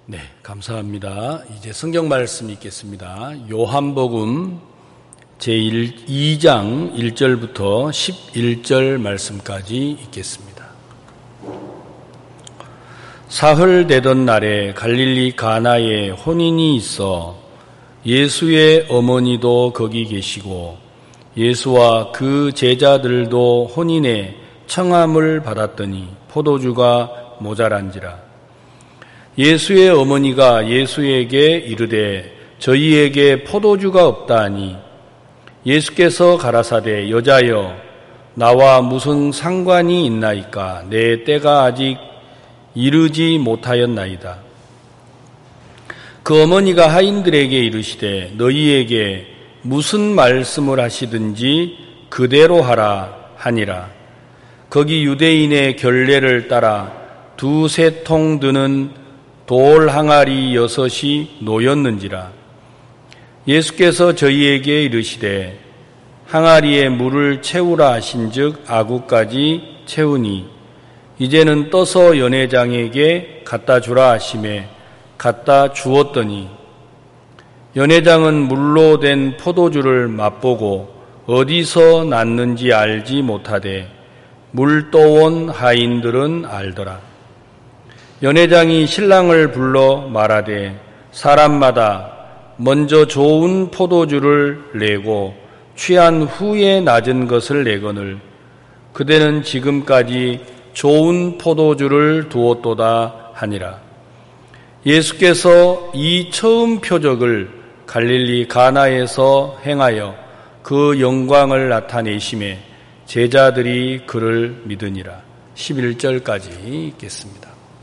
네, 감사합니다. 이제 성경 말씀 읽겠습니다. 요한복음 제2장 1절부터 11절 말씀까지 읽겠습니다. 사흘 되던 날에 갈릴리 가나에 혼인이 있어 예수의 어머니도 거기 계시고 예수와 그 제자들도 혼인의 청함을 받았더니 포도주가 모자란지라. 예수의 어머니가 예수에게 이르되 저희에게 포도주가 없다 하니 예수께서 가라사대 여자여 나와 무슨 상관이 있나이까 내 때가 아직 이르지 못하였나이다. 그 어머니가 하인들에게 이르시되 너희에게 무슨 말씀을 하시든지 그대로 하라 하니라. 거기 유대인의 결례를 따라 2-3통 드는 돌 항아리 6이 놓였는지라. 예수께서 저희에게 이르시되 항아리에 물을 채우라 하신즉 아구까지 채우니 이제는 떠서 연회장에게 갖다 주라 하시매 갖다 주었더니 연회장은 물로 된 포도주를 맛보고 어디서 났는지 알지 못하되 물 떠온 하인들은 알더라. 연회장이 신랑을 불러 말하되 사람마다 먼저 좋은 포도주를 내고 취한 후에 낮은 것을 내거늘 그대는 지금까지 좋은 포도주를 두었도다 하니라. 예수께서 이 처음 표적을 갈릴리 가나에서 행하여 그 영광을 나타내심에 제자들이 그를 믿으니라. 11절까지 읽겠습니다.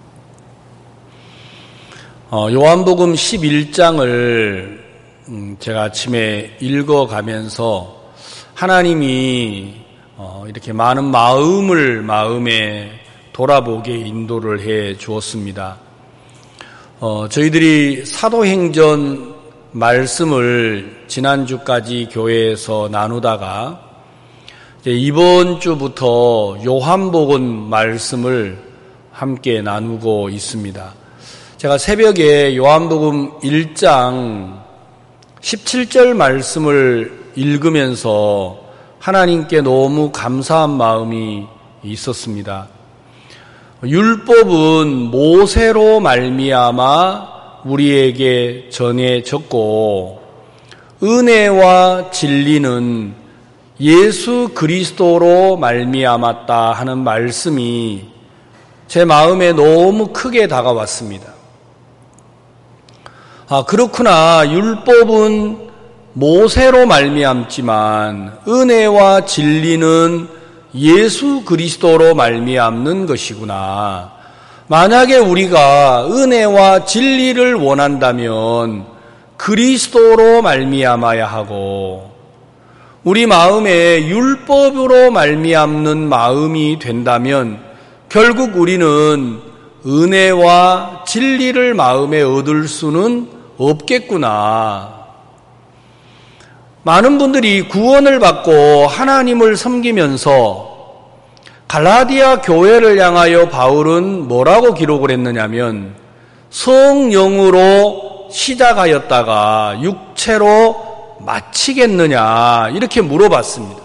요한복음 11장을 제가 아침에 읽어가면서 하나님이 이렇게 많은 마음에 돌아보게 인도를 해 주었습니다. 저희들이 사도행전 말씀을 지난주까지 교회에서 나누다가 이번 주부터 요한복음 말씀을 함께 나누고 있습니다. 제가 새벽에 요한복음 1장 17절 말씀을 읽으면서 하나님께 너무 감사한 마음이 있었습니다. 율법은 모세로 말미암아 우리에게 전해졌고 은혜와 진리는 예수 그리스도로 말미암았다 하는 말씀이 제 마음에 너무 크게 다가왔습니다. 그렇구나. 율법은 모세로 말미암지만 은혜와 진리는 예수 그리스도로 말미암는 것이구나. 만약에 우리가 은혜와 진리를 원한다면 그리스도로 말미암아야 하고 우리 마음에 율법으로 말미암는 마음이 된다면 결국 우리는 은혜와 진리를 마음에 얻을 수는 없겠구나. 많은 분들이 구원을 받고 하나님을 섬기면서 갈라디아 교회를 향하여 바울은 뭐라고 기록을 했느냐면 성령으로 시작하였다가 육체로 마치겠느냐 이렇게 물어봤습니다.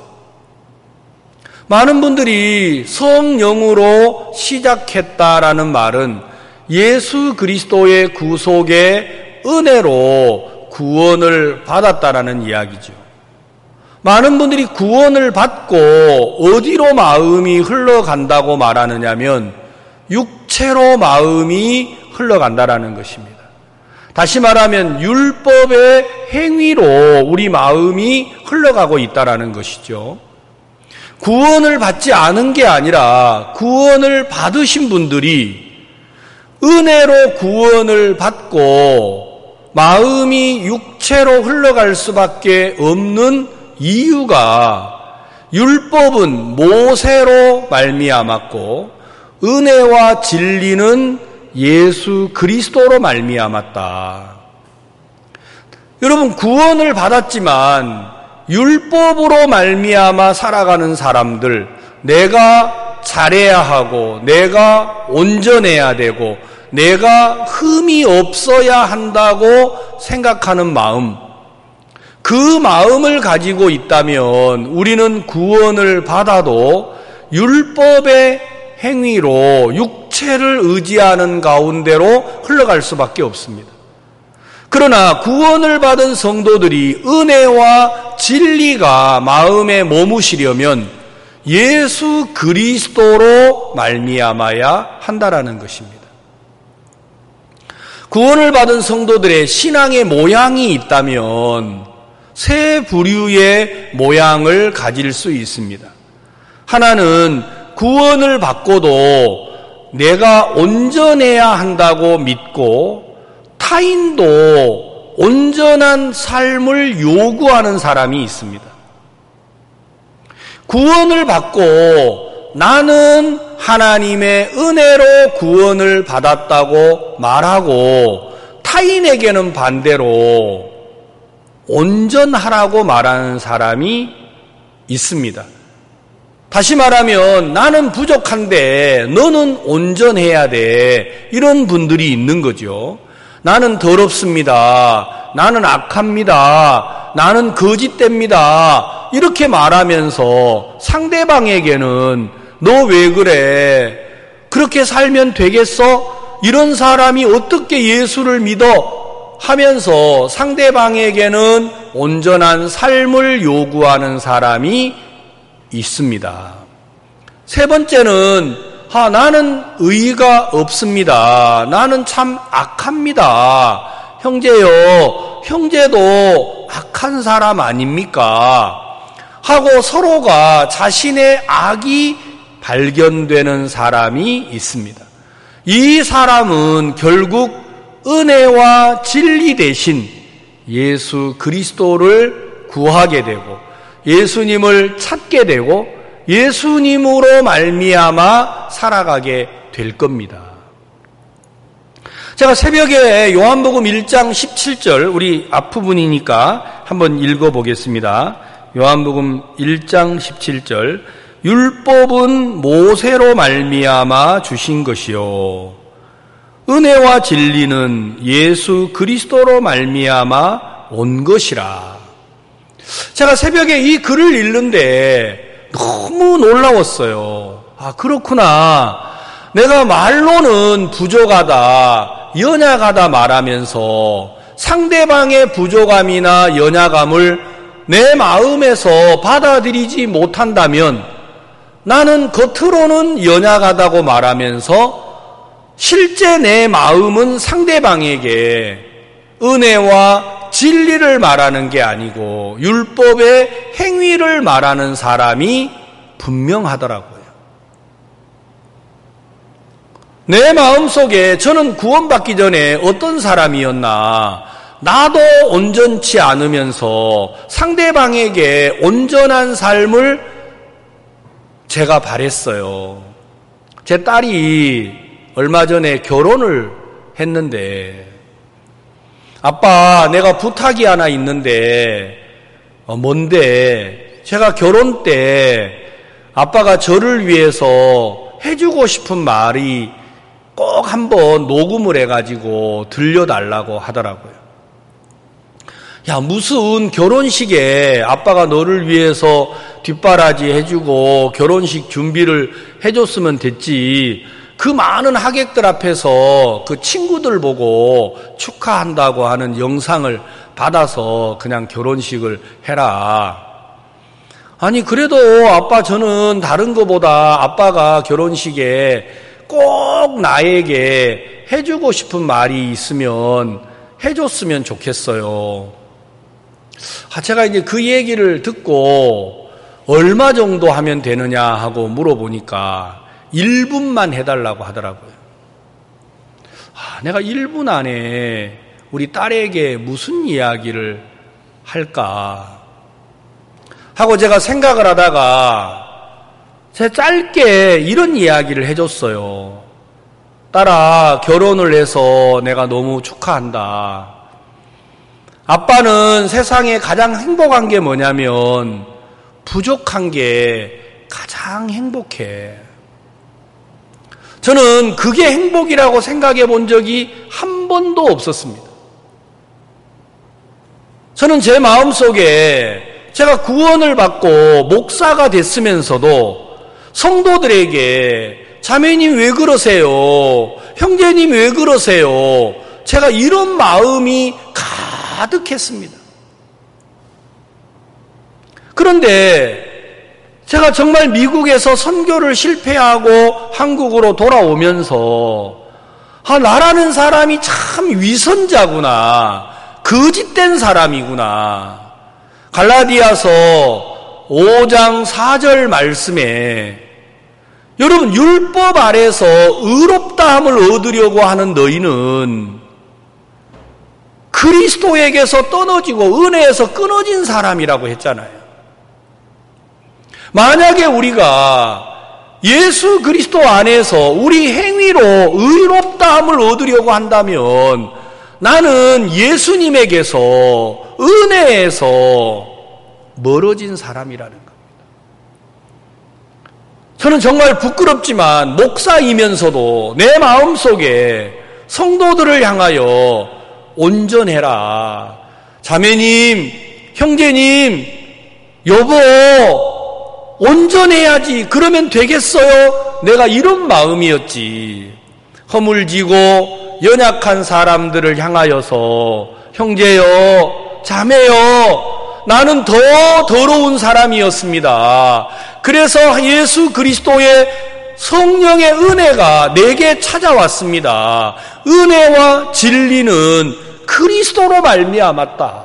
많은 분들이 성령으로 시작했다라는 말은 예수 그리스도의 구속의 은혜로 구원을 받았다라는 이야기죠. 많은 분들이 구원을 받고 어디로 마음이 흘러간다고 말하느냐면 육체로 마음이 흘러간다라는 것입니다. 다시 말하면 율법의 행위로 우리 마음이 흘러가고 있다라는 것이죠. 구원을 받지 않은 게 아니라 구원을 받으신 분들이 은혜로 구원을 받고 마음이 육체로 흘러갈 수밖에 없는 이유가 율법은 모세로 말미암았고 은혜와 진리는 예수 그리스도로 말미암았다. 여러분, 구원을 받았지만 율법으로 말미암아 살아가는 사람들, 내가 잘해야 하고 내가 온전해야 되고 내가 흠이 없어야 한다고 생각하는 마음, 그 마음을 가지고 있다면 우리는 구원을 받아도 율법의 행위로 육체를 의지하는 가운데로 흘러갈 수밖에 없습니다. 그러나 구원을 받은 성도들이 은혜와 진리가 마음에 머무시려면 예수 그리스도로 말미암아야 한다라는 것입니다. 구원을 받은 성도들의 신앙의 모양이 있다면 세 부류의 모양을 가질 수 있습니다. 하나는 구원을 받고도 내가 온전해야 한다고 믿고 타인도 온전한 삶을 요구하는 사람이 있습니다. 구원을 받고 나는 하나님의 은혜로 구원을 받았다고 말하고 타인에게는 반대로 온전하라고 말하는 사람이 있습니다. 다시 말하면 나는 부족한데 너는 온전해야 돼. 이런 분들이 있는 거죠. 나는 더럽습니다. 나는 악합니다. 나는 거짓됩니다. 이렇게 말하면서 상대방에게는 너 왜 그래? 그렇게 살면 되겠어? 이런 사람이 어떻게 예수를 믿어? 하면서 상대방에게는 온전한 삶을 요구하는 사람이 있습니다. 세 번째는 나는 의의가 없습니다. 나는 참 악합니다. 형제요, 형제도 악한 사람 아닙니까? 하고 서로가 자신의 악이 발견되는 사람이 있습니다. 이 사람은 결국 은혜와 진리 대신 예수 그리스도를 구하게 되고 예수님을 찾게 되고 예수님으로 말미암아 살아가게 될 겁니다. 제가 새벽에 요한복음 1장 17절 우리 앞부분이니까 한번 읽어보겠습니다. 요한복음 1장 17절 율법은 모세로 말미암아 주신 것이요 은혜와 진리는 예수 그리스도로 말미암아 온 것이라. 제가 새벽에 이 글을 읽는데 너무 놀라웠어요. 그렇구나. 내가 말로는 부족하다, 연약하다 말하면서 상대방의 부족함이나 연약함을 내 마음에서 받아들이지 못한다면 나는 겉으로는 연약하다고 말하면서 실제 내 마음은 상대방에게 은혜와 진리를 말하는 게 아니고 율법의 행위를 말하는 사람이 분명하더라고요. 내 마음속에 저는 구원받기 전에 어떤 사람이었나, 나도 온전치 않으면서 상대방에게 온전한 삶을 제가 바랬어요. 제 딸이 얼마 전에 결혼을 했는데 아빠, 내가 부탁이 하나 있는데 뭔데? 제가 결혼 때 아빠가 저를 위해서 해주고 싶은 말이 꼭 한번 녹음을 해가지고 들려달라고 하더라고요. 야, 무슨 결혼식에 아빠가 너를 위해서 뒷바라지 해주고 결혼식 준비를 해줬으면 됐지. 그 많은 하객들 앞에서 그 친구들 보고 축하한다고 하는 영상을 받아서 그냥 결혼식을 해라. 아니, 그래도 아빠, 저는 다른 것보다 아빠가 결혼식에 꼭 나에게 해주고 싶은 말이 있으면 해줬으면 좋겠어요. 제가 이제 그 얘기를 듣고 얼마 정도 하면 되느냐 하고 물어보니까 1분만 해달라고 하더라고요. 내가 1분 안에 우리 딸에게 무슨 이야기를 할까 하고 제가 생각을 하다가 제가 짧게 이런 이야기를 해줬어요. 딸아, 결혼을 해서 내가 너무 축하한다. 아빠는 세상에 가장 행복한 게 뭐냐면 부족한 게 가장 행복해. 저는 그게 행복이라고 생각해 본 적이 한 번도 없었습니다. 저는 제 마음속에 제가 구원을 받고 목사가 됐으면서도 성도들에게 자매님 왜 그러세요? 형제님 왜 그러세요? 제가 이런 마음이 가득했습니다. 그런데 제가 정말 미국에서 선교를 실패하고 한국으로 돌아오면서 나라는 사람이 참 위선자구나, 거짓된 사람이구나. 갈라디아서 5장 4절 말씀에 여러분, 율법 아래서 의롭다함을 얻으려고 하는 너희는 그리스도에게서 떨어지고 은혜에서 끊어진 사람이라고 했잖아요. 만약에 우리가 예수 그리스도 안에서 우리 행위로 의롭다함을 얻으려고 한다면 나는 예수님에게서 은혜에서 멀어진 사람이라는 겁니다. 저는 정말 부끄럽지만 목사이면서도 내 마음속에 성도들을 향하여 온전해라, 자매님, 형제님, 여보, 온전해야지, 그러면 되겠어요? 내가 이런 마음이었지. 허물지고 연약한 사람들을 향하여서 형제여, 자매여, 나는 더 더러운 사람이었습니다. 그래서 예수 그리스도의 성령의 은혜가 내게 찾아왔습니다. 은혜와 진리는 그리스도로 말미암았다.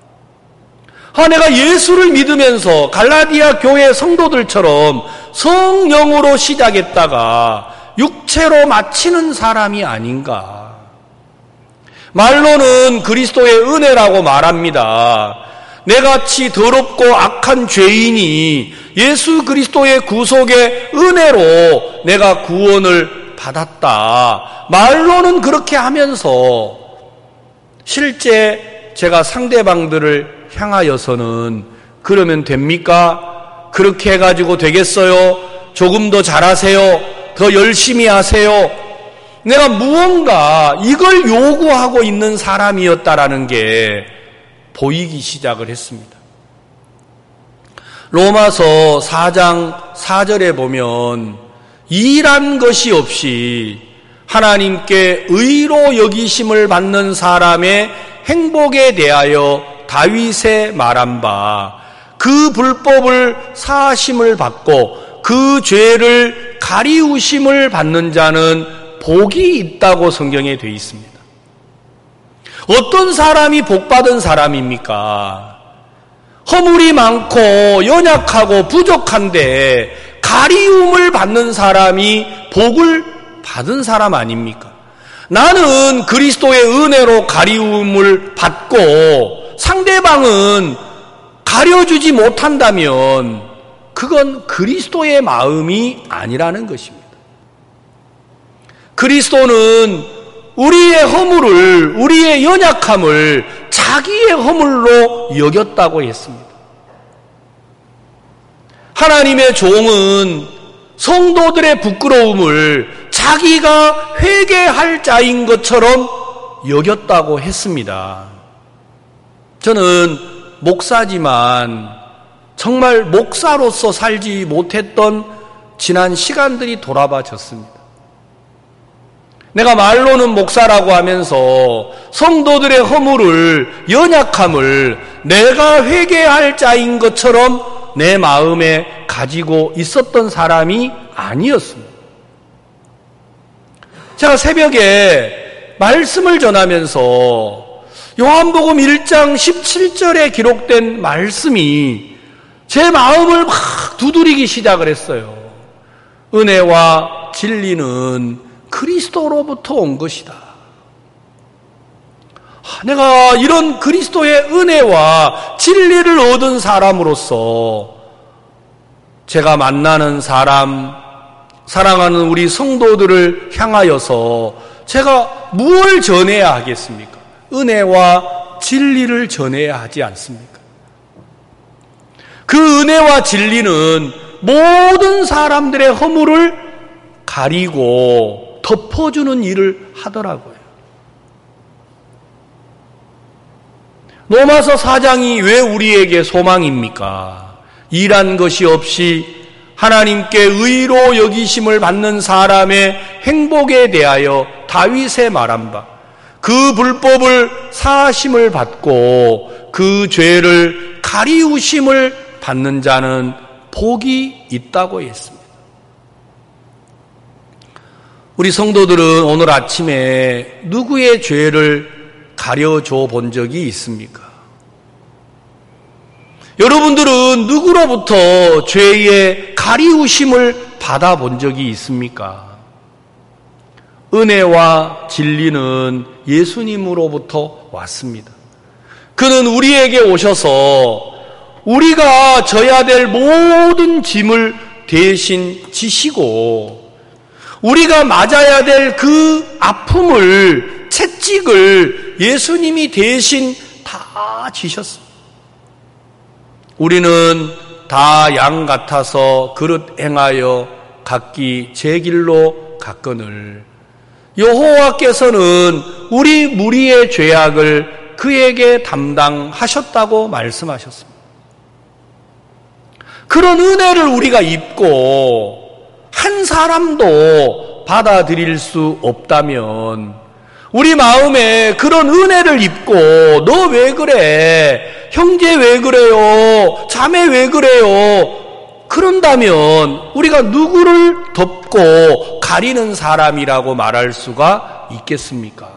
내가 예수를 믿으면서 갈라디아 교회 성도들처럼 성령으로 시작했다가 육체로 마치는 사람이 아닌가. 말로는 그리스도의 은혜라고 말합니다. 내같이 더럽고 악한 죄인이 예수 그리스도의 구속의 은혜로 내가 구원을 받았다. 말로는 그렇게 하면서 실제 제가 상대방들을 향하여서는 그러면 됩니까? 그렇게 해가지고 되겠어요? 조금 더 잘하세요? 더 열심히 하세요? 내가 무언가 이걸 요구하고 있는 사람이었다라는 게 보이기 시작을 했습니다. 로마서 4장 4절에 보면 일한 것이 없이 하나님께 의로 여기심을 받는 사람의 행복에 대하여 다윗의 말한 바 그 불법을 사하심을 받고 그 죄를 가리우심을 받는 자는 복이 있다고 성경에 되어 있습니다. 어떤 사람이 복받은 사람입니까? 허물이 많고 연약하고 부족한데 가리움을 받는 사람이 복을 받은 사람 아닙니까? 나는 그리스도의 은혜로 가리움을 받고 상대방은 가려주지 못한다면 그건 그리스도의 마음이 아니라는 것입니다. 그리스도는 우리의 허물을, 우리의 연약함을 자기의 허물로 여겼다고 했습니다. 하나님의 종은 성도들의 부끄러움을 자기가 회개할 자인 것처럼 여겼다고 했습니다. 저는 목사지만 정말 목사로서 살지 못했던 지난 시간들이 돌아봐졌습니다. 내가 말로는 목사라고 하면서 성도들의 허물을, 연약함을 내가 회개할 자인 것처럼 내 마음에 가지고 있었던 사람이 아니었습니다. 제가 새벽에 말씀을 전하면서 요한복음 1장 17절에 기록된 말씀이 제 마음을 막 두드리기 시작을 했어요. 은혜와 진리는 그리스도로부터 온 것이다. 내가 이런 그리스도의 은혜와 진리를 얻은 사람으로서 제가 만나는 사람, 사랑하는 우리 성도들을 향하여서 제가 무엇을 전해야 하겠습니까? 은혜와 진리를 전해야 하지 않습니까? 그 은혜와 진리는 모든 사람들의 허물을 가리고 덮어주는 일을 하더라고요. 로마서 4장이 왜 우리에게 소망입니까? 일한 것이 없이 하나님께 의로 여기심을 받는 사람의 행복에 대하여 다윗의 말한 바, 그 불법을 사하심을 받고 그 죄를 가리우심을 받는 자는 복이 있다고 했습니다. 우리 성도들은 오늘 아침에 누구의 죄를 가려줘 본 적이 있습니까? 여러분들은 누구로부터 죄의 가리우심을 받아본 적이 있습니까? 은혜와 진리는 예수님으로부터 왔습니다. 그는 우리에게 오셔서 우리가 져야 될 모든 짐을 대신 지시고 우리가 맞아야 될 그 아픔을, 채찍을 예수님이 대신 다 지셨습니다. 우리는 다 양 같아서 그릇 행하여 각기 제 길로 갔거늘 여호와께서는 우리 무리의 죄악을 그에게 담당하셨다고 말씀하셨습니다. 그런 은혜를 우리가 입고 한 사람도 받아들일 수 없다면 우리 마음에 그런 은혜를 입고 너 왜 그래? 형제 왜 그래요? 자매 왜 그래요? 그런다면 우리가 누구를 덮고 가리는 사람이라고 말할 수가 있겠습니까?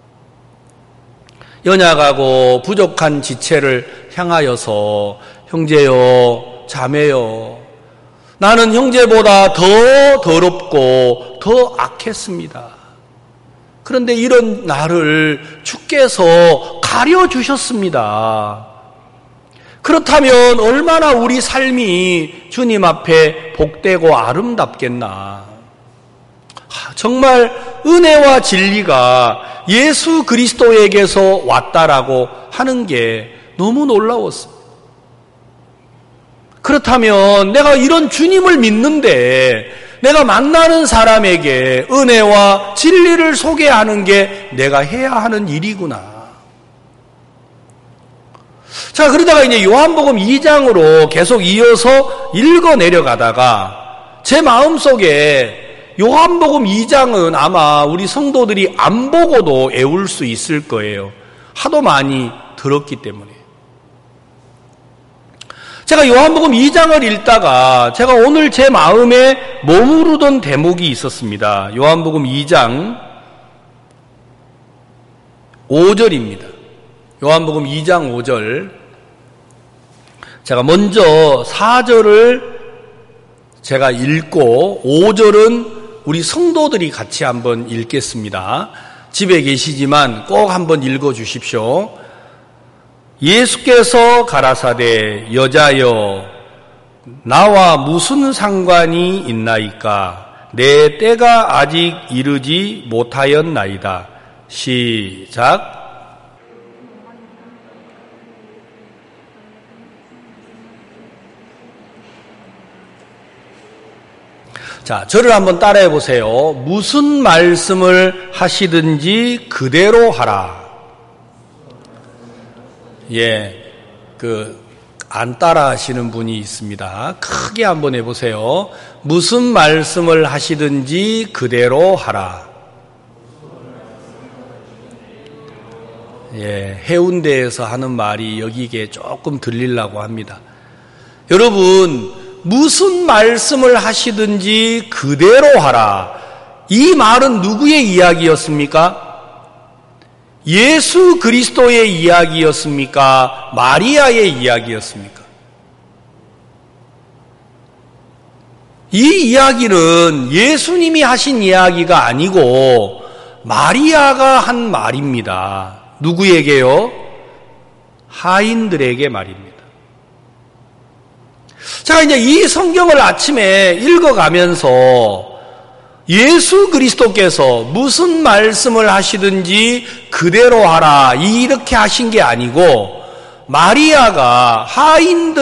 연약하고 부족한 지체를 향하여서 형제요, 자매요, 나는 형제보다 더 더럽고 더 악했습니다. 그런데 이런 나를 주께서 가려주셨습니다. 그렇다면 얼마나 우리 삶이 주님 앞에 복되고 아름답겠나. 정말 은혜와 진리가 예수 그리스도에게서 왔다라고 하는 게 너무 놀라웠습니다. 그렇다면 내가 이런 주님을 믿는데 내가 만나는 사람에게 은혜와 진리를 소개하는 게 내가 해야 하는 일이구나. 자, 그러다가 이제 요한복음 2장으로 계속 이어서 읽어 내려가다가 제 마음속에 요한복음 2장은 아마 우리 성도들이 안 보고도 애울 수 있을 거예요. 하도 많이 들었기 때문에. 제가 요한복음 2장을 읽다가 제가 오늘 제 마음에 머무르던 대목이 있었습니다. 요한복음 2장 5절입니다. 요한복음 2장 5절. 제가 먼저 4절을 제가 읽고 5절은 우리 성도들이 같이 한번 읽겠습니다. 집에 계시지만 꼭 한번 읽어 주십시오. 예수께서 가라사대 여자여 나와 무슨 상관이 있나이까 내 때가 아직 이르지 못하였나이다. 시작. 자, 저를 한번 따라해 보세요. 무슨 말씀을 하시든지 그대로 하라. 안 따라 하시는 분이 있습니다. 크게 한번 해보세요. 무슨 말씀을 하시든지 그대로 하라. 해운대에서 하는 말이 여기에 조금 들리려고 합니다. 여러분, 무슨 말씀을 하시든지 그대로 하라. 이 말은 누구의 이야기였습니까? 예수 그리스도의 이야기였습니까? 마리아의 이야기였습니까? 이 이야기는 예수님이 하신 이야기가 아니고 마리아가 한 말입니다. 누구에게요? 하인들에게 말입니다. 자, 이제 이 성경을 아침에 읽어가면서 예수 그리스도께서 무슨 말씀을 하시든지 그대로 하라 이렇게 하신 게 아니고 마리아가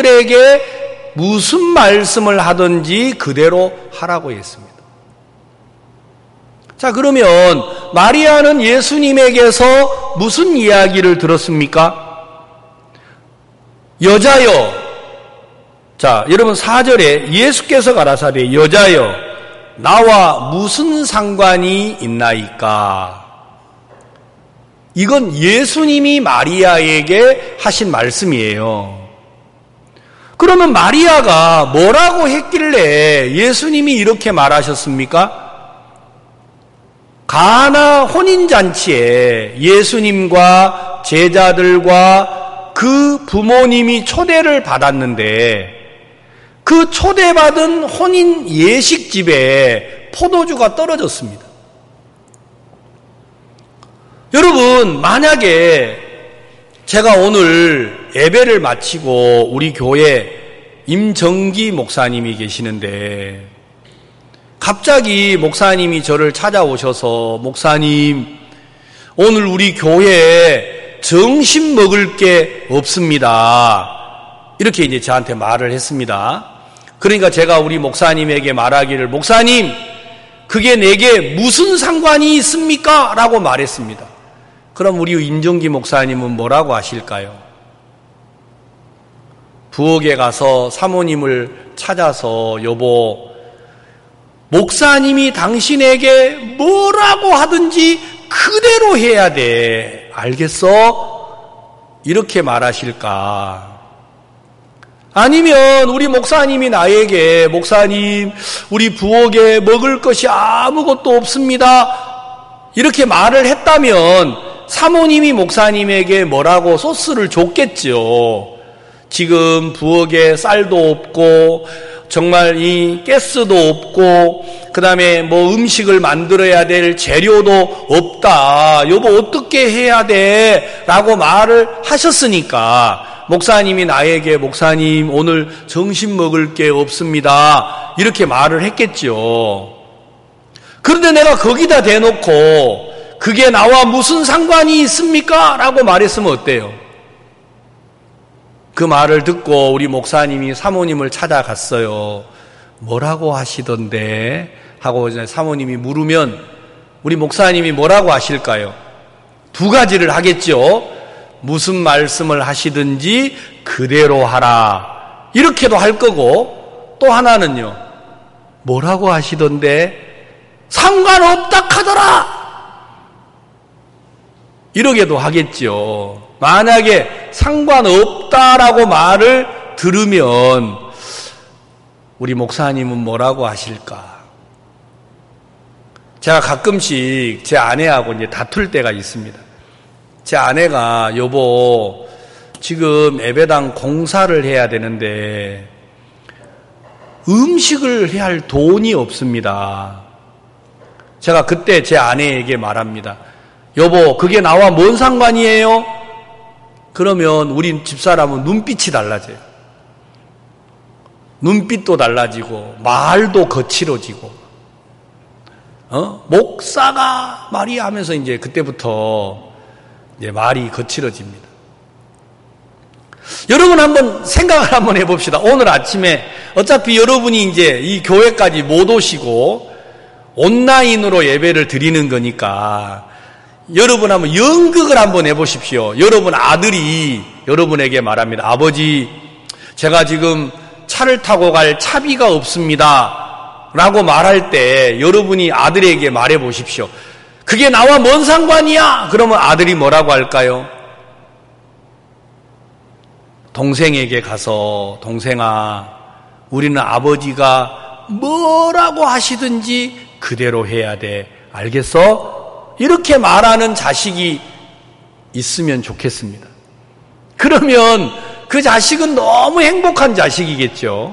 하인들에게 무슨 말씀을 하든지 그대로 하라고 했습니다. 자, 그러면 마리아는 예수님에게서 무슨 이야기를 들었습니까? 여자여. 자, 여러분 4절에 예수께서 가라사대 여자여 나와 무슨 상관이 있나이까? 이건 예수님이 마리아에게 하신 말씀이에요. 그러면 마리아가 뭐라고 했길래 예수님이 이렇게 말하셨습니까? 가나 혼인잔치에 예수님과 제자들과 그 부모님이 초대를 받았는데 그 초대받은 혼인 예식집에 포도주가 떨어졌습니다. 여러분, 만약에 제가 오늘 예배를 마치고 우리 교회 임정기 목사님이 계시는데 갑자기 목사님이 저를 찾아오셔서 목사님, 오늘 우리 교회에 점심 먹을 게 없습니다. 이렇게 이제 저한테 말을 했습니다. 그러니까 제가 우리 목사님에게 말하기를 목사님, 그게 내게 무슨 상관이 있습니까? 라고 말했습니다. 그럼 우리 임정기 목사님은 뭐라고 하실까요? 부엌에 가서 사모님을 찾아서 여보, 목사님이 당신에게 뭐라고 하든지 그대로 해야 돼. 알겠어? 이렇게 말하실까? 아니면 우리 목사님이 나에게 목사님, 우리 부엌에 먹을 것이 아무것도 없습니다. 이렇게 말을 했다면 사모님이 목사님에게 뭐라고 소스를 줬겠죠. 지금 부엌에 쌀도 없고 정말 이 가스도 없고 그다음에 뭐 음식을 만들어야 될 재료도 없다. 여보 어떻게 해야 돼? 라고 말을 하셨으니까 목사님이 나에게 목사님 오늘 점심 먹을 게 없습니다. 이렇게 말을 했겠죠. 그런데 내가 거기다 대놓고 그게 나와 무슨 상관이 있습니까? 라고 말했으면 어때요? 그 말을 듣고 우리 목사님이 사모님을 찾아갔어요. 뭐라고 하시던데? 하고 사모님이 물으면 우리 목사님이 뭐라고 하실까요? 두 가지를 하겠죠. 무슨 말씀을 하시든지 그대로 하라. 이렇게도 할 거고 또 하나는요. 뭐라고 하시던데? 상관없다 하더라. 이러게도 하겠죠. 만약에 상관없다라고 말을 들으면 우리 목사님은 뭐라고 하실까? 제가 가끔씩 제 아내하고 이제 다툴 때가 있습니다. 제 아내가 여보 지금 예배당 공사를 해야 되는데 음식을 해야 할 돈이 없습니다. 제가 그때 제 아내에게 말합니다. 여보 그게 나와 뭔 상관이에요? 그러면 우리 집사람은 눈빛이 달라져요. 눈빛도 달라지고 말도 거칠어지고 목사가 말이 하면서 이제 그때부터 이제 말이 거칠어집니다. 여러분 한번 생각을 한번 해봅시다. 오늘 아침에 어차피 여러분이 이제 이 교회까지 못 오시고 온라인으로 예배를 드리는 거니까 여러분 한번 연극을 한번 해보십시오. 여러분 아들이 여러분에게 말합니다. 아버지, 제가 지금 차를 타고 갈 차비가 없습니다. 라고 말할 때 여러분이 아들에게 말해 보십시오. 그게 나와 뭔 상관이야? 그러면 아들이 뭐라고 할까요? 동생에게 가서 동생아, 우리는 아버지가 뭐라고 하시든지 그대로 해야 돼. 알겠어? 이렇게 말하는 자식이 있으면 좋겠습니다. 그러면 그 자식은 너무 행복한 자식이겠죠.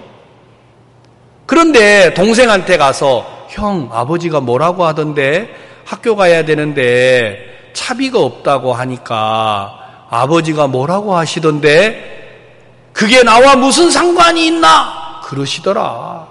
그런데 동생한테 가서 형, 아버지가 뭐라고 하던데 학교 가야 되는데 차비가 없다고 하니까 아버지가 뭐라고 하시던데 그게 나와 무슨 상관이 있나? 그러시더라.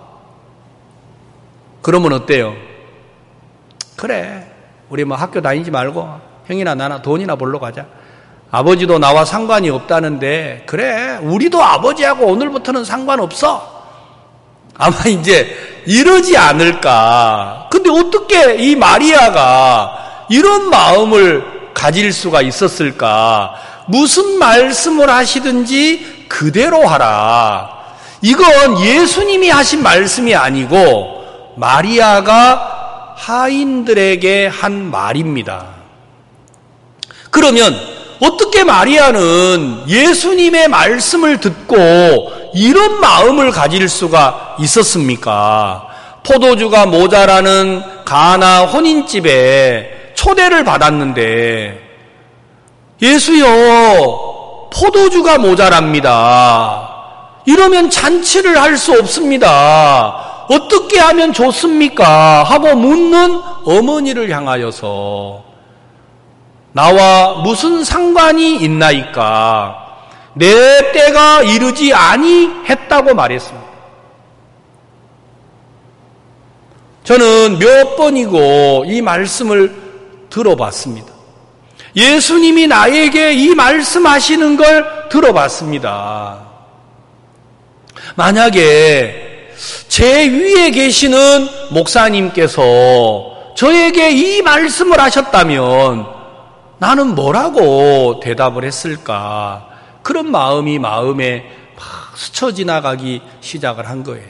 그러면 어때요? 그래, 우리 뭐 학교 다니지 말고 형이나 나나 돈이나 벌러 가자. 아버지도 나와 상관이 없다는데 그래, 우리도 아버지하고 오늘부터는 상관없어. 아마 이제 이러지 않을까. 근데 어떻게 이 마리아가 이런 마음을 가질 수가 있었을까? 무슨 말씀을 하시든지 그대로 하라. 이건 예수님이 하신 말씀이 아니고 마리아가 하인들에게 한 말입니다. 그러면 어떻게 마리아는 예수님의 말씀을 듣고 이런 마음을 가질 수가 있었습니까? 포도주가 모자라는 가나 혼인집에 초대를 받았는데 예수여, 포도주가 모자랍니다. 이러면 잔치를 할 수 없습니다. 어떻게 하면 좋습니까? 하고 묻는 어머니를 향하여서 나와 무슨 상관이 있나이까? 내 때가 이르지 아니했다고 말했습니다. 저는 몇 번이고 이 말씀을 들어봤습니다. 예수님이 나에게 이 말씀하시는 걸 들어봤습니다. 만약에 제 위에 계시는 목사님께서 저에게 이 말씀을 하셨다면 나는 뭐라고 대답을 했을까? 그런 마음이 마음에 막 스쳐 지나가기 시작을 한 거예요.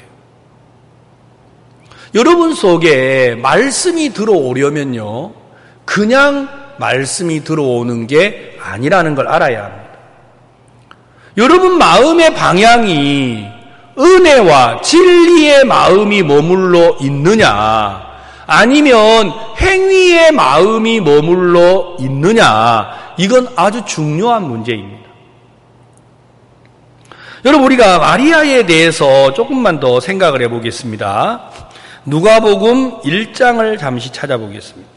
여러분 속에 말씀이 들어오려면요, 그냥 말씀이 들어오는 게 아니라는 걸 알아야 합니다. 여러분 마음의 방향이 은혜와 진리의 마음이 머물러 있느냐, 아니면 행위의 마음이 머물러 있느냐, 이건 아주 중요한 문제입니다. 여러분, 우리가 마리아에 대해서 조금만 더 생각을 해보겠습니다. 누가복음 1장을 잠시 찾아보겠습니다.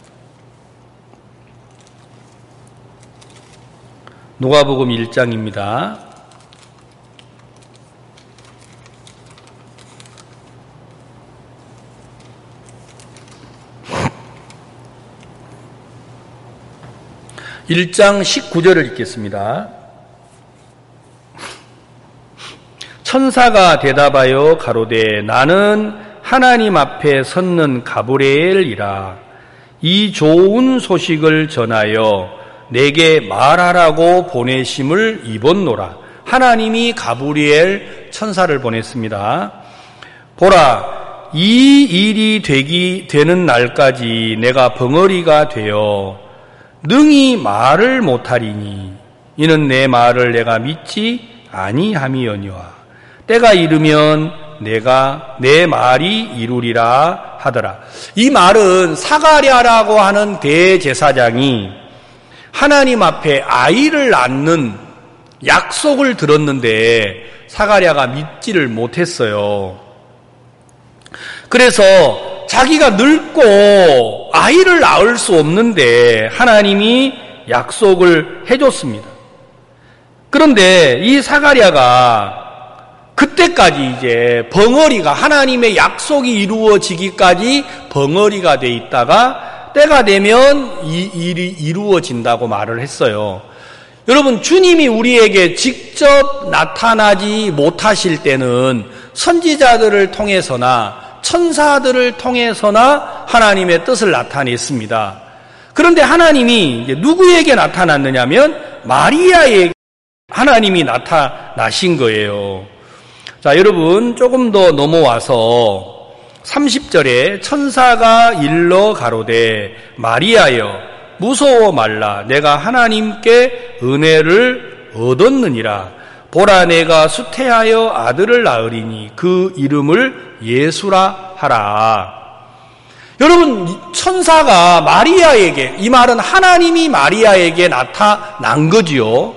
누가복음 1장입니다. (1장) 19절을 읽겠습니다. 천사가 대답하여 가로되 나는 하나님 앞에 섰는 가브리엘이라. 이 좋은 소식을 전하여 내게 말하라고 보내심을 입었노라. 하나님이 가브리엘 천사를 보냈습니다. 보라, 이 일이 되는 날까지 내가 벙어리가 되어 능히 말을 못하리니 이는 내 말을 내가 믿지 아니함이oni와 때가 이르면 내가 내 말이 이루리라 하더라. 이 말은 사가랴라고 하는 대제사장이 하나님 앞에 아이를 낳는 약속을 들었는데 사가랴가 믿지를 못했어요. 그래서 자기가 늙고 아이를 낳을 수 없는데 하나님이 약속을 해줬습니다. 그런데 이 사가랴가 그때까지 이제 벙어리가, 하나님의 약속이 이루어지기까지 벙어리가 돼 있다가 때가 되면 이 일이 이루어진다고 말을 했어요. 여러분, 주님이 우리에게 직접 나타나지 못하실 때는 선지자들을 통해서나 천사들을 통해서나 하나님의 뜻을 나타냈습니다. 그런데 하나님이 이제 누구에게 나타났느냐면 마리아에게 하나님이 나타나신 거예요. 자, 여러분 조금 더 넘어와서 30절에 천사가 일러 가로되 마리아여 무서워 말라. 내가 하나님께 은혜를 얻었느니라. 보라, 내가 수태하여 아들을 낳으리니 그 이름을 예수라 하라. 여러분, 천사가 마리아에게, 이 말은 하나님이 마리아에게 나타난 거지요.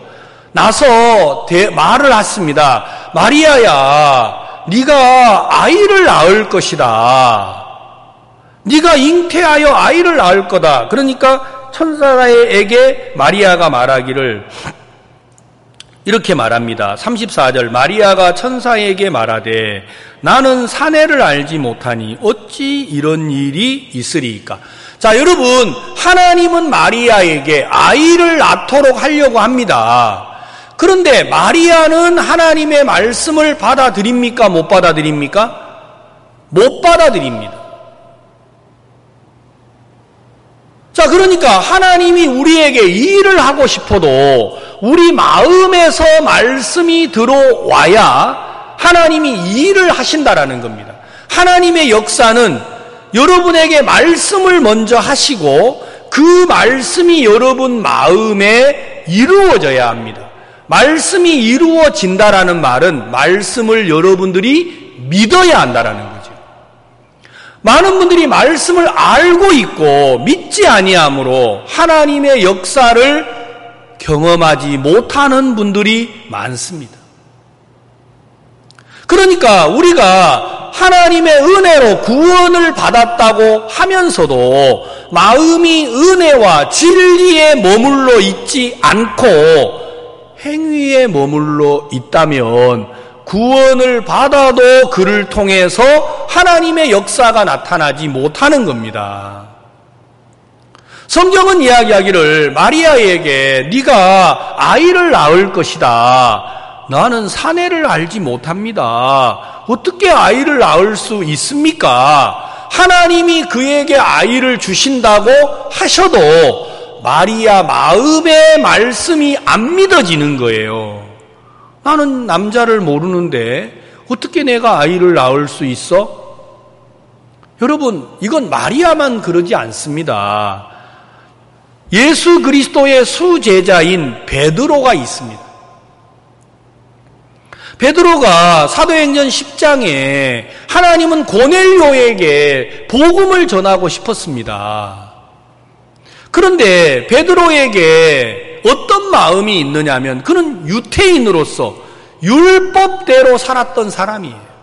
나서 말을 했습니다. 마리아야, 네가 아이를 낳을 것이다. 네가 잉태하여 아이를 낳을 거다. 그러니까 천사에게 마리아가 말하기를 이렇게 말합니다. 34절, 마리아가 천사에게 말하되 나는 사내를 알지 못하니 어찌 이런 일이 있으리이까. 자, 여러분, 하나님은 마리아에게 아이를 낳도록 하려고 합니다. 그런데 마리아는 하나님의 말씀을 받아들입니까? 못 받아들입니까? 못 받아들입니다. 자, 그러니까 하나님이 우리에게 일을 하고 싶어도 우리 마음에서 말씀이 들어와야 하나님이 일을 하신다라는 겁니다. 하나님의 역사는 여러분에게 말씀을 먼저 하시고 그 말씀이 여러분 마음에 이루어져야 합니다. 말씀이 이루어진다라는 말은 말씀을 여러분들이 믿어야 한다라는 거죠. 많은 분들이 말씀을 알고 있고 믿지 아니함으로 하나님의 역사를 경험하지 못하는 분들이 많습니다. 그러니까 우리가 하나님의 은혜로 구원을 받았다고 하면서도 마음이 은혜와 진리에 머물러 있지 않고 행위에 머물러 있다면 구원을 받아도 그를 통해서 하나님의 역사가 나타나지 못하는 겁니다. 성경은 이야기하기를 마리아에게 네가 아이를 낳을 것이다. 나는 사내를 알지 못합니다. 어떻게 아이를 낳을 수 있습니까? 하나님이 그에게 아이를 주신다고 하셔도 마리아 마음의 말씀이 안 믿어지는 거예요. 나는 남자를 모르는데 어떻게 내가 아이를 낳을 수 있어? 여러분, 이건 마리아만 그러지 않습니다. 예수 그리스도의 수제자인 베드로가 있습니다. 베드로가 사도행전 10장에 하나님은 고넬료에게 복음을 전하고 싶었습니다. 그런데 베드로에게 어떤 마음이 있느냐면 그는 유태인으로서 율법대로 살았던 사람이에요.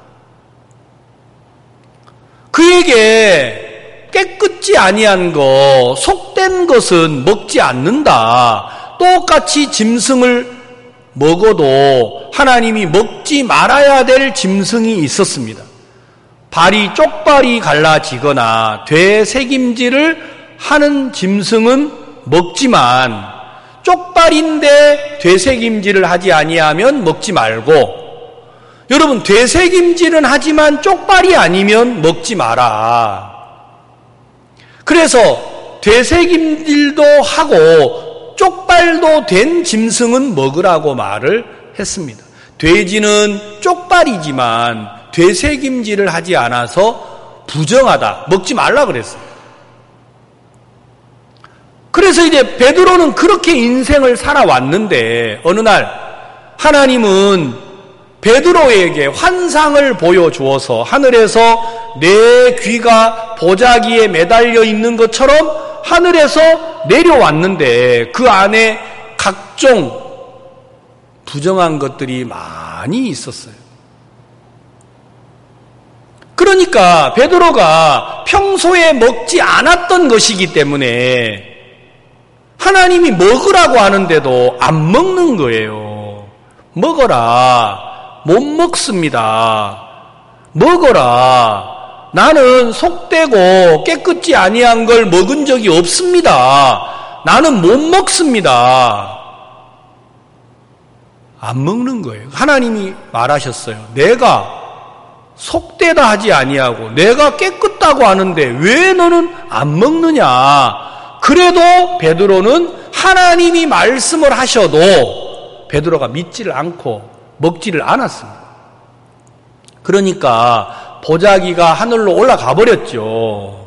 그에게 깨끗지 아니한 것, 속된 것은 먹지 않는다. 똑같이 짐승을 먹어도 하나님이 먹지 말아야 될 짐승이 있었습니다. 발이 쪽발이 갈라지거나 되새김질을 하는 짐승은 먹지만 쪽발인데 되새김질을 하지 아니하면 먹지 말고, 여러분 되새김질은 하지만 쪽발이 아니면 먹지 마라. 그래서 되새김질도 하고 쪽발도 된 짐승은 먹으라고 말을 했습니다. 돼지는 쪽발이지만 되새김질을 하지 않아서 부정하다, 먹지 말라 그랬어요. 그래서 이제 베드로는 그렇게 인생을 살아왔는데 어느 날 하나님은 베드로에게 환상을 보여주어서 하늘에서 내 귀가 보자기에 매달려 있는 것처럼 하늘에서 내려왔는데 그 안에 각종 부정한 것들이 많이 있었어요. 그러니까 베드로가 평소에 먹지 않았던 것이기 때문에 하나님이 먹으라고 하는데도 안 먹는 거예요. 먹어라. 못 먹습니다. 먹어라. 나는 속되고 깨끗지 아니한 걸 먹은 적이 없습니다. 나는 못 먹습니다. 안 먹는 거예요. 하나님이 말하셨어요. 내가 속되다 하지 아니하고 내가 깨끗다고 하는데 왜 너는 안 먹느냐. 그래도 베드로는 하나님이 말씀을 하셔도 베드로가 믿지를 않고 먹지를 않았습니다. 그러니까 보자기가 하늘로 올라가 버렸죠.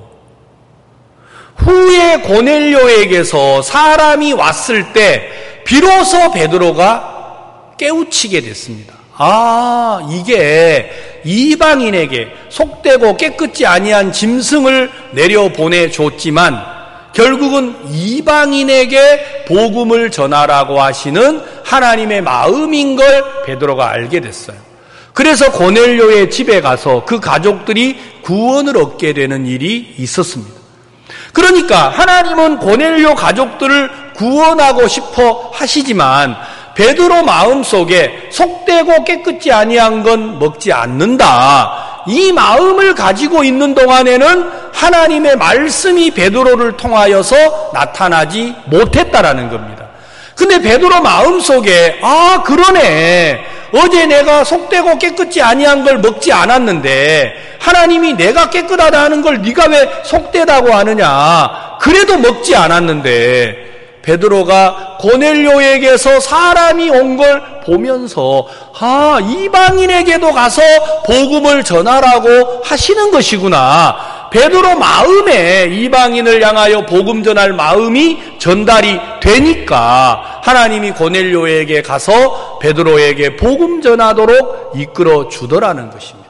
후에 고넬료에게서 사람이 왔을 때 비로소 베드로가 깨우치게 됐습니다. 아, 이게 이방인에게 속되고 깨끗지 아니한 짐승을 내려보내줬지만 결국은 이방인에게 복음을 전하라고 하시는 하나님의 마음인 걸 베드로가 알게 됐어요. 그래서 고넬료의 집에 가서 그 가족들이 구원을 얻게 되는 일이 있었습니다. 그러니까 하나님은 고넬료 가족들을 구원하고 싶어 하시지만 베드로 마음속에 속되고 깨끗지 아니한 건 먹지 않는다. 이 마음을 가지고 있는 동안에는 하나님의 말씀이 베드로를 통하여서 나타나지 못했다라는 겁니다. 근데 베드로 마음속에 아 그러네. 어제 내가 속되고 깨끗지 아니한 걸 먹지 않았는데 하나님이 내가 깨끗하다 하는 걸 네가 왜 속되다고 하느냐? 그래도 먹지 않았는데 베드로가 고넬료에게서 사람이 온 걸 보면서 이방인에게도 가서 복음을 전하라고 하시는 것이구나. 베드로 마음에 이방인을 향하여 복음 전할 마음이 전달이 되니까 하나님이 고넬료에게 가서 베드로에게 복음 전하도록 이끌어 주더라는 것입니다.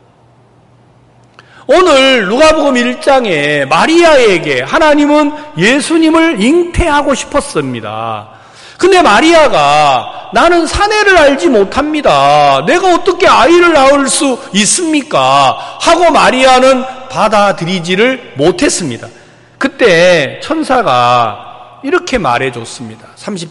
오늘 누가복음 1장에 마리아에게 하나님은 예수님을 잉태하고 싶었습니다. 근데 마리아가 나는 사내를 알지 못합니다. 내가 어떻게 아이를 낳을 수 있습니까? 하고 마리아는 받아들이지를 못했습니다. 그때 천사가 이렇게 말해줬습니다.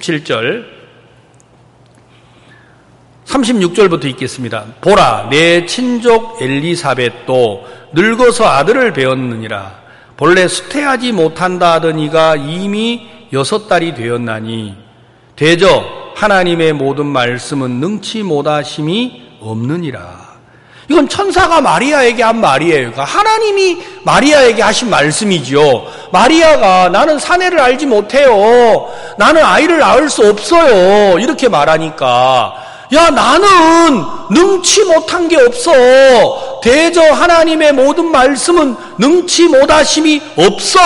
36절부터 읽겠습니다. 보라, 내 친족 엘리사벳도 늙어서 아들을 배었느니라. 본래 수태하지 못한다 하던 이가 이미 6달이 되었나니 대저 하나님의 모든 말씀은 능치 못하심이 없느니라. 이건 천사가 마리아에게 한 말이에요. 그러니까 하나님이 마리아에게 하신 말씀이지요. 마리아가 나는 사내를 알지 못해요. 나는 아이를 낳을 수 없어요. 이렇게 말하니까 야, 나는 능치 못한 게 없어. 대저 하나님의 모든 말씀은 능치 못하심이 없어.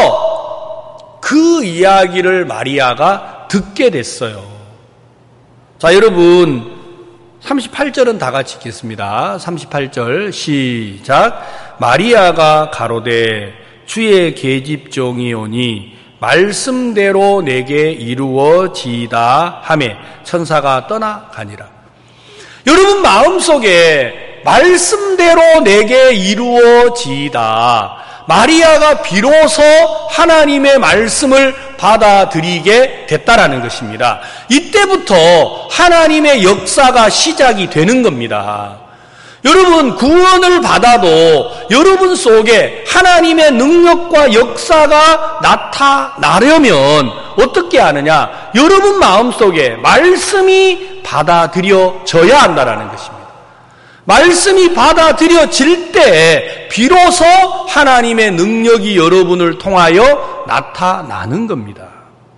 그 이야기를 마리아가 듣게 됐어요. 자, 여러분 38절은 다 같이 읽겠습니다. 38절 시작. 마리아가 가로되 주의 계집종이 오니 말씀대로 내게 이루어지이다 하매 천사가 떠나가니라. 여러분 마음속에 말씀대로 내게 이루어지이다. 마리아가 비로소 하나님의 말씀을 받아들이게 됐다라는 것입니다. 이때부터 하나님의 역사가 시작이 되는 겁니다. 여러분 구원을 받아도 여러분 속에 하나님의 능력과 역사가 나타나려면 어떻게 하느냐? 여러분 마음속에 말씀이 받아들여져야 한다는 것입니다. 말씀이 받아들여질 때 비로소 하나님의 능력이 여러분을 통하여 나타나는 겁니다.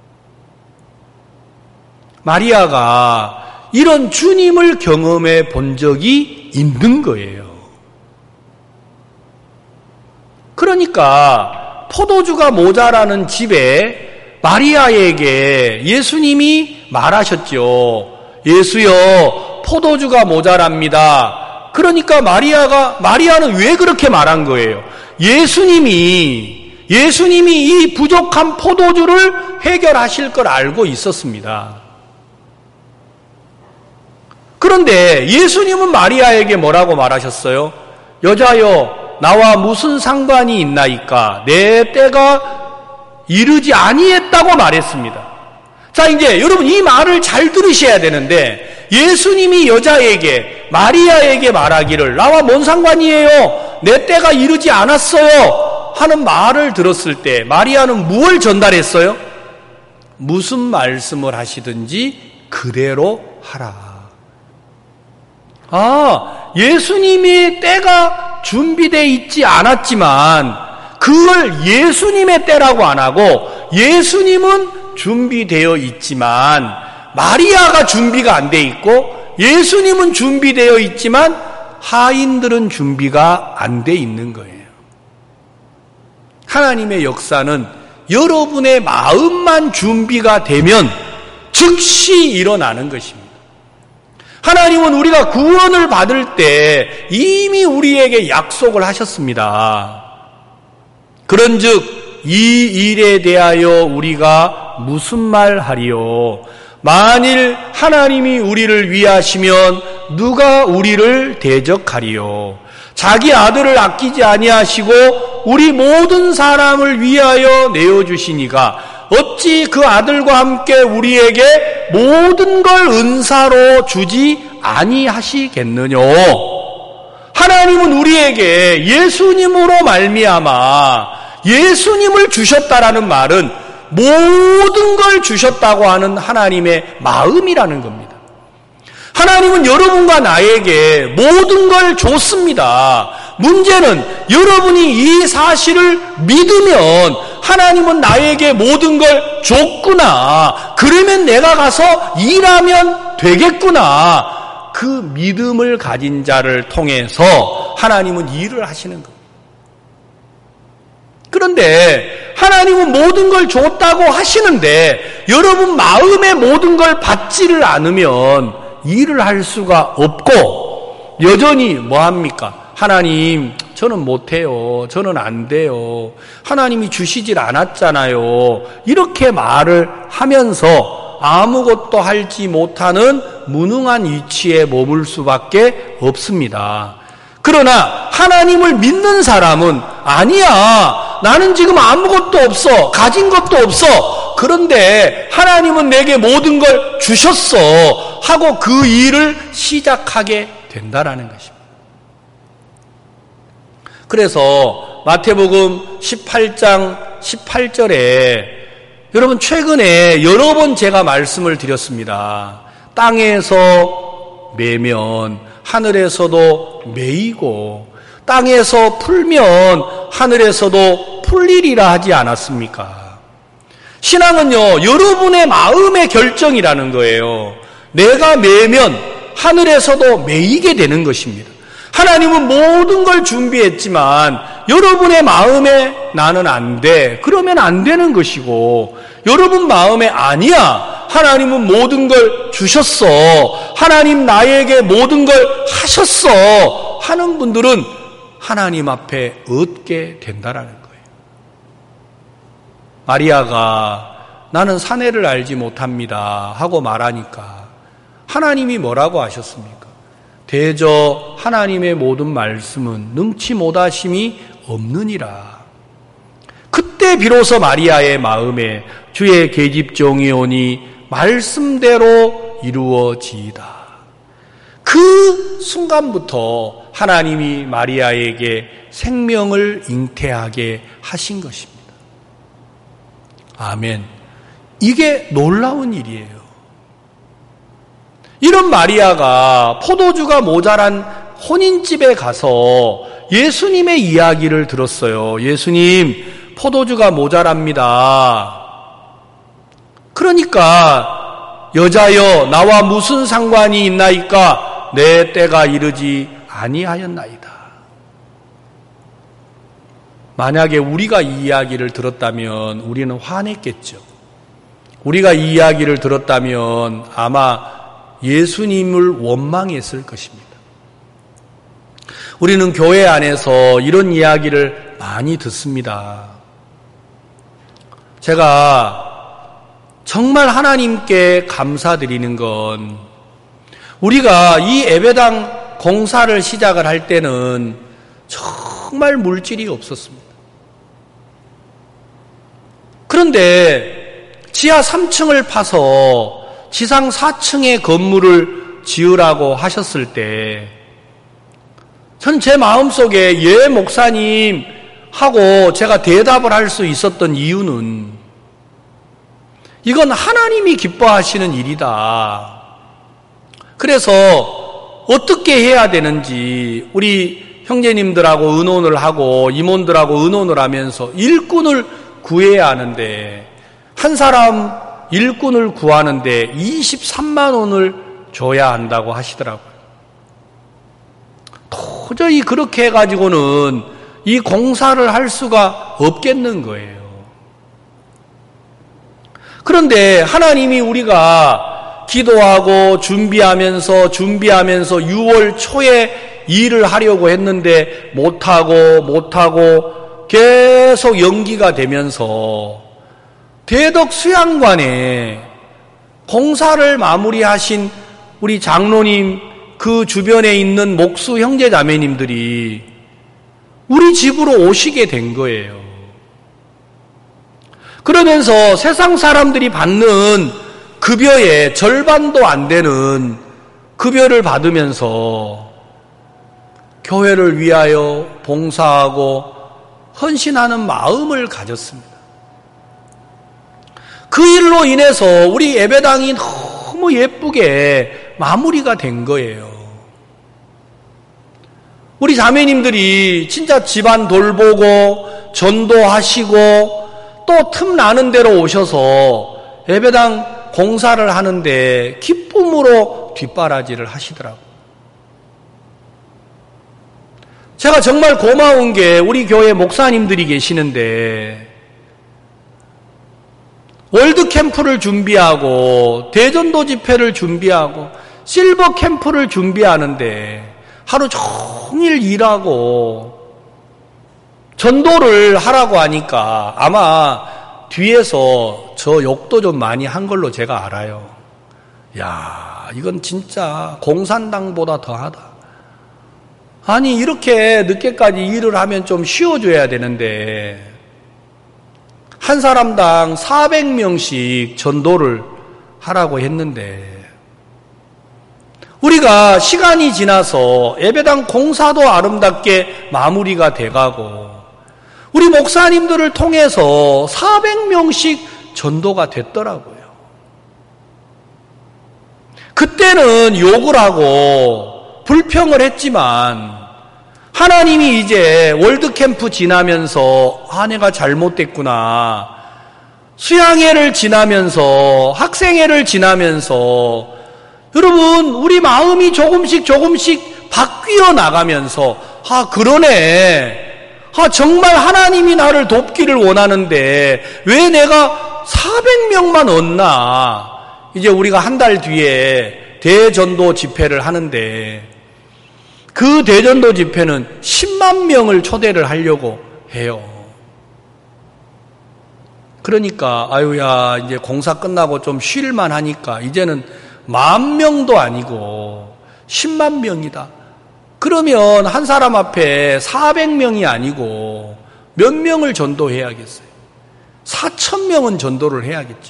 마리아가 이런 주님을 경험해 본 적이 있는 거예요. 그러니까 포도주가 모자라는 집에 마리아에게 예수님이 말하셨죠. 예수여, 포도주가 모자랍니다. 그러니까 마리아는 왜 그렇게 말한 거예요? 예수님이 이 부족한 포도주를 해결하실 걸 알고 있었습니다. 그런데 예수님은 마리아에게 뭐라고 말하셨어요? 여자여, 나와 무슨 상관이 있나이까? 내 때가 이르지 아니했다고 말했습니다. 자, 이제 여러분 이 말을 잘 들으셔야 되는데 예수님이 여자에게 마리아에게 말하기를 나와 뭔 상관이에요? 내 때가 이르지 않았어요. 하는 말을 들었을 때 마리아는 무엇을 전달했어요? 무슨 말씀을 하시든지 그대로 하라. 예수님의 때가 준비되어 있지 않았지만 그걸 예수님의 때라고 안 하고 예수님은 준비되어 있지만 마리아가 준비가 안 돼 있고 예수님은 준비되어 있지만 하인들은 준비가 안 돼 있는 거예요. 하나님의 역사는 여러분의 마음만 준비가 되면 즉시 일어나는 것입니다. 하나님은 우리가 구원을 받을 때 이미 우리에게 약속을 하셨습니다. 그런즉 이 일에 대하여 우리가 무슨 말 하리요? 만일 하나님이 우리를 위하시면 누가 우리를 대적하리요? 자기 아들을 아끼지 아니하시고 우리 모든 사람을 위하여 내어주시니가 어찌 그 아들과 함께 우리에게 모든 걸 은사로 주지 아니하시겠느냐? 하나님은 우리에게 예수님으로 말미암아 예수님을 주셨다라는 말은 모든 걸 주셨다고 하는 하나님의 마음이라는 겁니다. 하나님은 여러분과 나에게 모든 걸 줬습니다. 문제는 여러분이 이 사실을 믿으면 하나님은 나에게 모든 걸 줬구나. 그러면 내가 가서 일하면 되겠구나. 그 믿음을 가진 자를 통해서 하나님은 일을 하시는 겁니다. 그런데 하나님은 모든 걸 줬다고 하시는데 여러분 마음에 모든 걸 받지를 않으면 일을 할 수가 없고 여전히 뭐합니까? 하나님 저는 못해요. 저는 안 돼요. 하나님이 주시질 않았잖아요. 이렇게 말을 하면서 아무것도 하지 못하는 무능한 위치에 머물 수밖에 없습니다. 그러나 하나님을 믿는 사람은 아니야. 나는 지금 아무것도 없어. 가진 것도 없어. 그런데 하나님은 내게 모든 걸 주셨어. 하고 그 일을 시작하게 된다라는 것입니다. 그래서 마태복음 18장 18절에 여러분 최근에 여러 번 제가 말씀을 드렸습니다. 땅에서 매면 하늘에서도 매이고 땅에서 풀면 하늘에서도 풀리리라 하지 않았습니까? 신앙은요, 여러분의 마음의 결정이라는 거예요. 내가 매면 하늘에서도 매이게 되는 것입니다. 하나님은 모든 걸 준비했지만 여러분의 마음에 나는 안 돼. 그러면 안 되는 것이고 여러분 마음에 아니야. 하나님은 모든 걸 주셨어. 하나님 나에게 모든 걸 하셨어. 하는 분들은 하나님 앞에 얻게 된다라는 거예요. 마리아가 나는 사내를 알지 못합니다 하고 말하니까 하나님이 뭐라고 하셨습니까? 대저 하나님의 모든 말씀은 능치 못하심이 없느니라. 그때 비로소 마리아의 마음에 주의 계집종이 오니 말씀대로 이루어지이다. 그 순간부터 하나님이 마리아에게 생명을 잉태하게 하신 것입니다. 아멘. 이게 놀라운 일이에요. 이런 마리아가 포도주가 모자란 혼인집에 가서 예수님의 이야기를 들었어요. 예수님, 포도주가 모자랍니다. 그러니까 여자여 나와 무슨 상관이 있나이까? 내 때가 이르지 아니하였나이다. 만약에 우리가 이 이야기를 들었다면 우리는 화냈겠죠. 우리가 이 이야기를 들었다면 아마 예수님을 원망했을 것입니다. 우리는 교회 안에서 이런 이야기를 많이 듣습니다. 제가 정말 하나님께 감사드리는 건 우리가 이 예배당 공사를 시작을 할 때는 정말 물질이 없었습니다. 그런데 지하 3층을 파서 지상 4층의 건물을 지으라고 하셨을 때 전 제 마음속에 예 목사님 하고 제가 대답을 할 수 있었던 이유는 이건 하나님이 기뻐하시는 일이다. 그래서 어떻게 해야 되는지 우리 형제님들하고 의논을 하고 임원들하고 의논을 하면서 일꾼을 구해야 하는데 한 사람 일꾼을 구하는데 23만 원을 줘야 한다고 하시더라고요. 도저히 그렇게 해가지고는 이 공사를 할 수가 없겠는 거예요. 그런데 하나님이 우리가 기도하고 준비하면서 6월 초에 일을 하려고 했는데 못하고 계속 연기가 되면서 대덕 수양관에 공사를 마무리하신 우리 장로님 그 주변에 있는 목수 형제 자매님들이 우리 집으로 오시게 된 거예요. 그러면서 세상 사람들이 받는 급여의 절반도 안 되는 급여를 받으면서 교회를 위하여 봉사하고 헌신하는 마음을 가졌습니다. 그 일로 인해서 우리 예배당이 너무 예쁘게 마무리가 된 거예요. 우리 자매님들이 진짜 집안 돌보고 전도하시고 또 틈나는 대로 오셔서 예배당 공사를 하는데 기쁨으로 뒷바라지를 하시더라고요. 제가 정말 고마운 게 우리 교회 목사님들이 계시는데 월드캠프를 준비하고 대전도 집회를 준비하고 실버 캠프를 준비하는데 하루 종일 일하고 전도를 하라고 하니까 아마 뒤에서 저 욕도 좀 많이 한 걸로 제가 알아요. 야, 이건 진짜 공산당보다 더하다. 아니 이렇게 늦게까지 일을 하면 좀 쉬어줘야 되는데 한 사람당 400명씩 전도를 하라고 했는데 우리가 시간이 지나서 예배당 공사도 아름답게 마무리가 돼가고 우리 목사님들을 통해서 400명씩 전도가 됐더라고요. 그때는 욕을 하고 불평을 했지만 하나님이 이제 월드캠프 지나면서 내가 잘못됐구나. 수양회를 지나면서 학생회를 지나면서 여러분 우리 마음이 조금씩 바뀌어 나가면서 그러네. 정말 하나님이 나를 돕기를 원하는데 왜 내가 400명만 얻나. 이제 우리가 한 달 뒤에 대전도 집회를 하는데 그 대전도 집회는 10만 명을 초대를 하려고 해요. 그러니까 아유야 이제 공사 끝나고 좀 쉴만 하니까 이제는 10,000명도 아니고 10만 명이다. 그러면 한 사람 앞에 400명이 아니고 몇 명을 전도해야겠어요? 4,000명은 전도를 해야겠죠.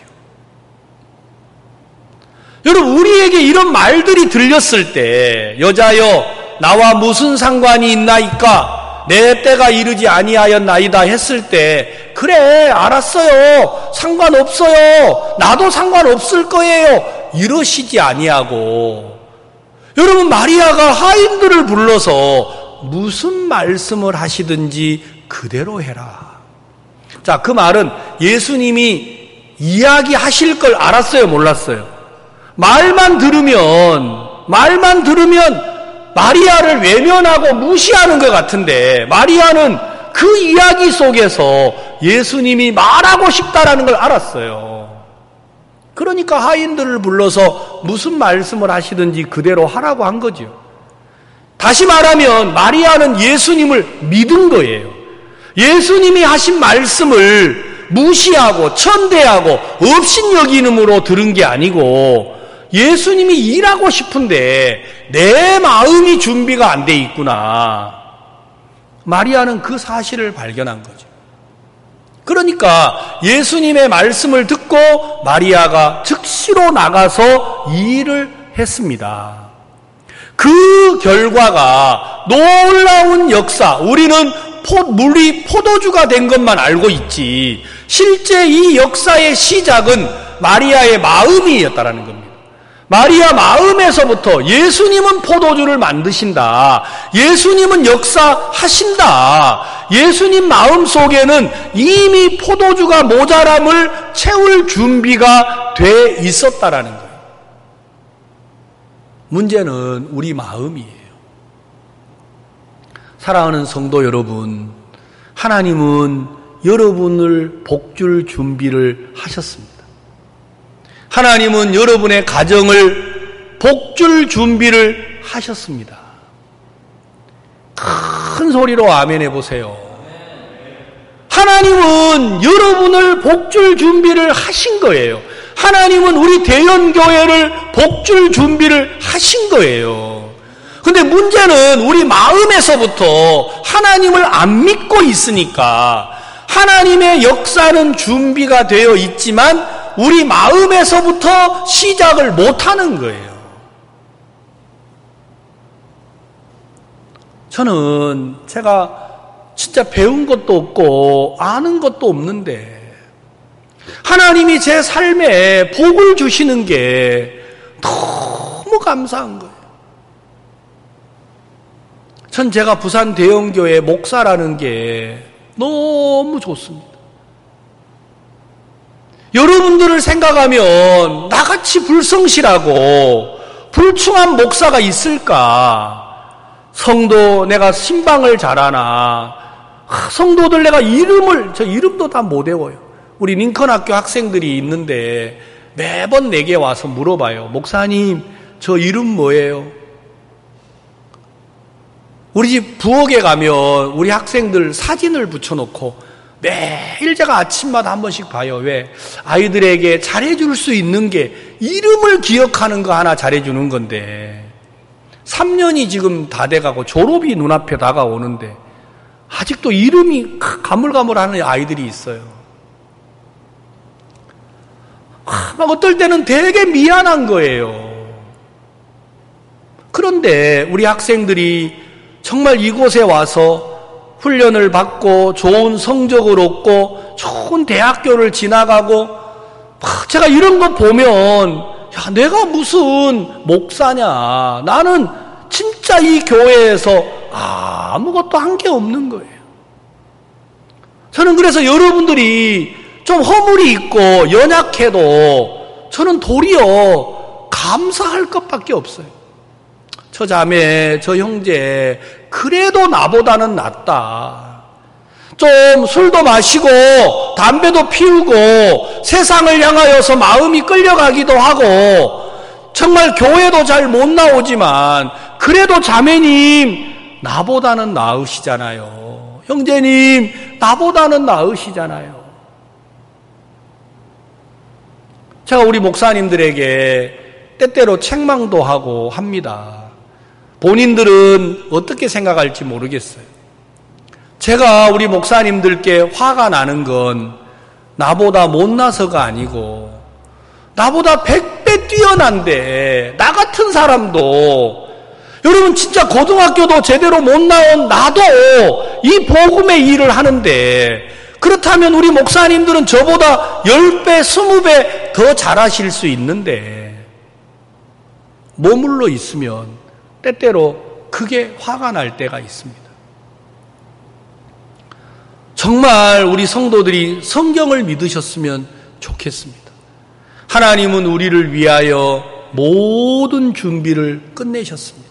여러분 우리에게 이런 말들이 들렸을 때 여자여 나와 무슨 상관이 있나이까 내 때가 이르지 아니하였나이다 했을 때 그래 알았어요 상관없어요 나도 상관없을 거예요 이러시지 아니하고 여러분 마리아가 하인들을 불러서 무슨 말씀을 하시든지 그대로 해라. 자, 그 말은 예수님이 이야기하실 걸 알았어요 몰랐어요? 말만 들으면 마리아를 외면하고 무시하는 것 같은데 마리아는 그 이야기 속에서 예수님이 말하고 싶다라는 걸 알았어요. 그러니까 하인들을 불러서 무슨 말씀을 하시든지 그대로 하라고 한 거죠. 다시 말하면 마리아는 예수님을 믿은 거예요. 예수님이 하신 말씀을 무시하고 천대하고 업신여기는으로 들은 게 아니고 예수님이 일하고 싶은데 내 마음이 준비가 안 돼 있구나. 마리아는 그 사실을 발견한 거죠. 그러니까 예수님의 말씀을 듣고 마리아가 즉시로 나가서 일을 했습니다. 그 결과가 놀라운 역사, 우리는 물이 포도주가 된 것만 알고 있지 실제 이 역사의 시작은 마리아의 마음이었다라는 겁니다. 마리아 마음에서부터 예수님은 포도주를 만드신다. 예수님은 역사하신다. 예수님 마음속에는 이미 포도주가 모자람을 채울 준비가 돼 있었다라는 거예요. 문제는 우리 마음이에요. 사랑하는 성도 여러분, 하나님은 여러분을 복줄 준비를 하셨습니다. 하나님은 여러분의 가정을 복줄 준비를 하셨습니다. 큰 소리로 아멘 해보세요. 하나님은 여러분을 복줄 준비를 하신 거예요. 하나님은 우리 대연교회를 복줄 준비를 하신 거예요. 근데 문제는 우리 마음에서부터 하나님을 안 믿고 있으니까 하나님의 역사는 준비가 되어 있지만 우리 마음에서부터 시작을 못하는 거예요. 저는 제가 진짜 배운 것도 없고 아는 것도 없는데 하나님이 제 삶에 복을 주시는 게 너무 감사한 거예요. 전 제가 부산 대형교회 목사라는 게 너무 좋습니다. 여러분들을 생각하면 나같이 불성실하고 불충한 목사가 있을까? 성도 내가 신방을 잘하나? 성도들 내가 저 이름도 다 못 외워요. 우리 링컨 학교 학생들이 있는데 매번 내게 와서 물어봐요. 목사님, 저 이름 뭐예요? 우리 집 부엌에 가면 우리 학생들 사진을 붙여놓고 매일 제가 아침마다 한 번씩 봐요. 왜? 아이들에게 잘해줄 수 있는 게 이름을 기억하는 거 하나 잘해주는 건데 3년이 지금 다 돼가고 졸업이 눈앞에 다가오는데 아직도 이름이 가물가물하는 아이들이 있어요. 막 어떨 때는 되게 미안한 거예요. 그런데 우리 학생들이 정말 이곳에 와서 훈련을 받고 좋은 성적을 얻고 좋은 대학교를 지나가고 제가 이런 거 보면 야, 내가 무슨 목사냐. 나는 진짜 이 교회에서 아무것도 한 게 없는 거예요. 저는 그래서 여러분들이 좀 허물이 있고 연약해도 저는 도리어 감사할 것밖에 없어요. 저 자매, 저 형제 그래도 나보다는 낫다. 좀 술도 마시고 담배도 피우고 세상을 향하여서 마음이 끌려가기도 하고 정말 교회도 잘 못 나오지만 그래도 자매님 나보다는 나으시잖아요. 형제님 나보다는 나으시잖아요. 제가 우리 목사님들에게 때때로 책망도 하고 합니다. 본인들은 어떻게 생각할지 모르겠어요. 제가 우리 목사님들께 화가 나는 건 나보다 못나서가 아니고 나보다 100배 뛰어난데 나 같은 사람도 여러분 진짜 고등학교도 제대로 못 나온 나도 이 복음의 일을 하는데 그렇다면 우리 목사님들은 저보다 10배, 20배 더 잘하실 수 있는데 머물러 있으면 때때로 그게 화가 날 때가 있습니다. 정말 우리 성도들이 성경을 믿으셨으면 좋겠습니다. 하나님은 우리를 위하여 모든 준비를 끝내셨습니다.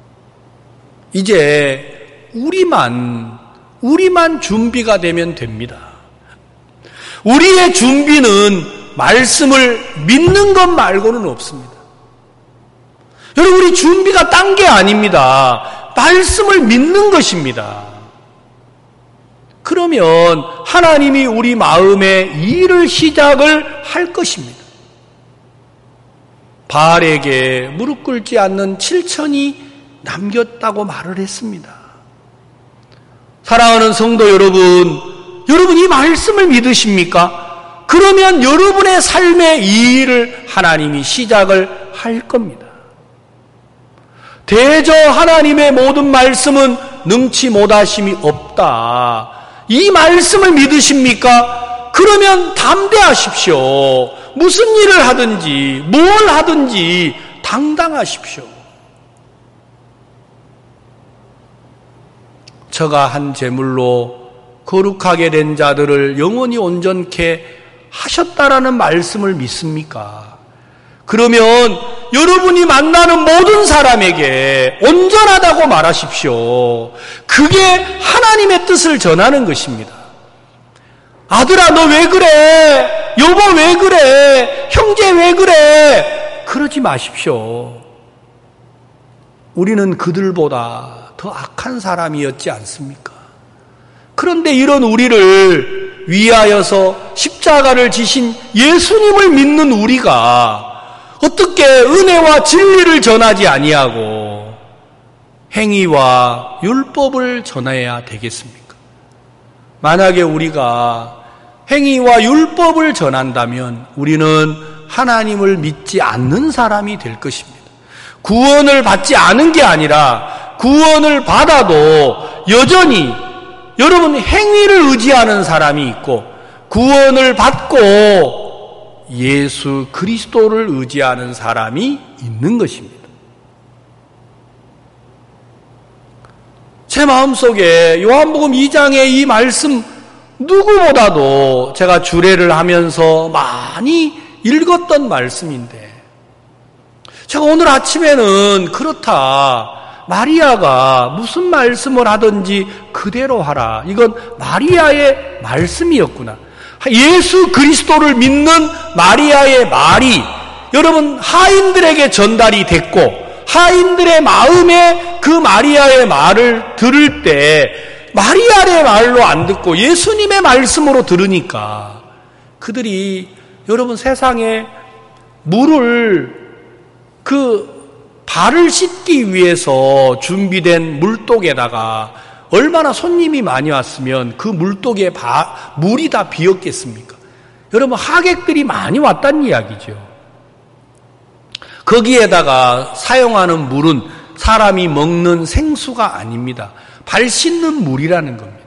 이제 우리만 준비가 되면 됩니다. 우리의 준비는 말씀을 믿는 것 말고는 없습니다. 여러분, 우리 준비가 딴 게 아닙니다. 말씀을 믿는 것입니다. 그러면 하나님이 우리 마음에 일을 시작을 할 것입니다. 바알에게 무릎 꿇지 않는 7천이 남겼다고 말을 했습니다. 사랑하는 성도 여러분, 여러분 이 말씀을 믿으십니까? 그러면 여러분의 삶의 이 일을 하나님이 시작을 할 겁니다. 대저 하나님의 모든 말씀은 능치 못하심이 없다. 이 말씀을 믿으십니까? 그러면 담대하십시오. 무슨 일을 하든지 뭘 하든지 당당하십시오. 저가 한 제물로 거룩하게 된 자들을 영원히 온전케 하셨다라는 말씀을 믿습니까? 그러면 여러분이 만나는 모든 사람에게 온전하다고 말하십시오. 그게 하나님의 뜻을 전하는 것입니다. 아들아 너 왜 그래? 여보 왜 그래? 형제 왜 그래? 그러지 마십시오. 우리는 그들보다 더 악한 사람이었지 않습니까? 그런데 이런 우리를 위하여서 십자가를 지신 예수님을 믿는 우리가 어떻게 은혜와 진리를 전하지 아니하고 행위와 율법을 전해야 되겠습니까? 만약에 우리가 행위와 율법을 전한다면 우리는 하나님을 믿지 않는 사람이 될 것입니다. 구원을 받지 않은 게 아니라 구원을 받아도 여전히 여러분 행위를 의지하는 사람이 있고 구원을 받고 예수 그리스도를 의지하는 사람이 있는 것입니다. 제 마음속에 요한복음 2장의 이 말씀 누구보다도 제가 주례를 하면서 많이 읽었던 말씀인데, 제가 오늘 아침에는 그렇다, 마리아가 무슨 말씀을 하든지 그대로 하라, 이건 마리아의 말씀이었구나. 예수 그리스도를 믿는 마리아의 말이 여러분 하인들에게 전달이 됐고, 하인들의 마음에 그 마리아의 말을 들을 때 마리아의 말로 안 듣고 예수님의 말씀으로 들으니까 그들이 여러분 세상에 물을 발을 씻기 위해서 준비된 물독에다가 얼마나 손님이 많이 왔으면 그 물독에 물이 다 비었겠습니까? 여러분 하객들이 많이 왔다는 이야기죠. 거기에다가 사용하는 물은 사람이 먹는 생수가 아닙니다. 발 씻는 물이라는 겁니다.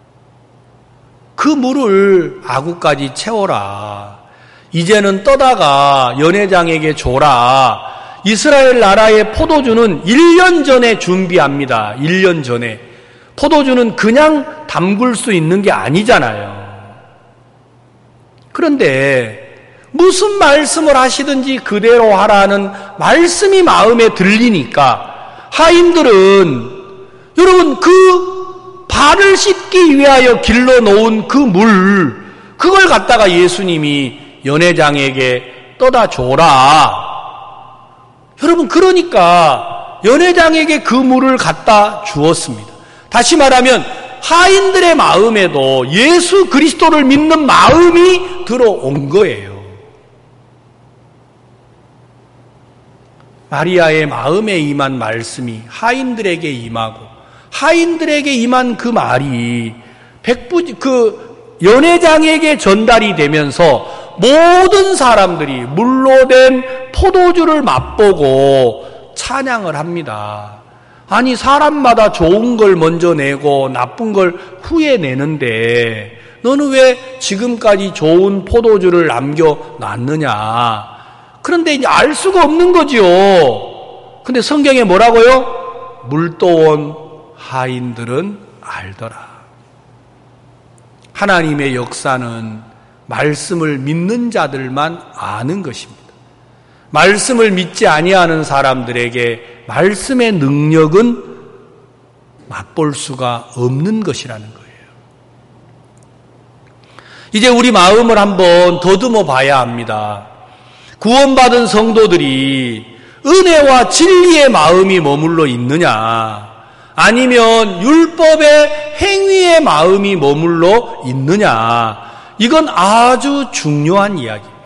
그 물을 아구까지 채워라. 이제는 떠다가 연회장에게 줘라. 이스라엘 나라의 포도주는 1년 전에 준비합니다. 1년 전에. 포도주는 그냥 담글 수 있는 게 아니잖아요. 그런데 무슨 말씀을 하시든지 그대로 하라는 말씀이 마음에 들리니까 하인들은 여러분 그 발을 씻기 위하여 길러 놓은 그 물, 그걸 갖다가 예수님이 연회장에게 떠다 줘라. 여러분 그러니까 연회장에게 그 물을 갖다 주었습니다. 다시 말하면 하인들의 마음에도 예수 그리스도를 믿는 마음이 들어온 거예요. 마리아의 마음에 임한 말씀이 하인들에게 임하고, 하인들에게 임한 그 말이 연회장에게 전달이 되면서 모든 사람들이 물로 된 포도주를 맛보고 찬양을 합니다. 아니 사람마다 좋은 걸 먼저 내고 나쁜 걸 후에 내는데 너는 왜 지금까지 좋은 포도주를 남겨놨느냐. 그런데 이제 알 수가 없는 거지요. 근데 성경에 뭐라고요? 물떠온 하인들은 알더라. 하나님의 역사는 말씀을 믿는 자들만 아는 것입니다. 말씀을 믿지 아니하는 사람들에게 말씀의 능력은 맛볼 수가 없는 것이라는 거예요. 이제 우리 마음을 한번 더듬어 봐야 합니다. 구원받은 성도들이 은혜와 진리의 마음이 머물러 있느냐, 아니면 율법의 행위의 마음이 머물러 있느냐, 이건 아주 중요한 이야기입니다.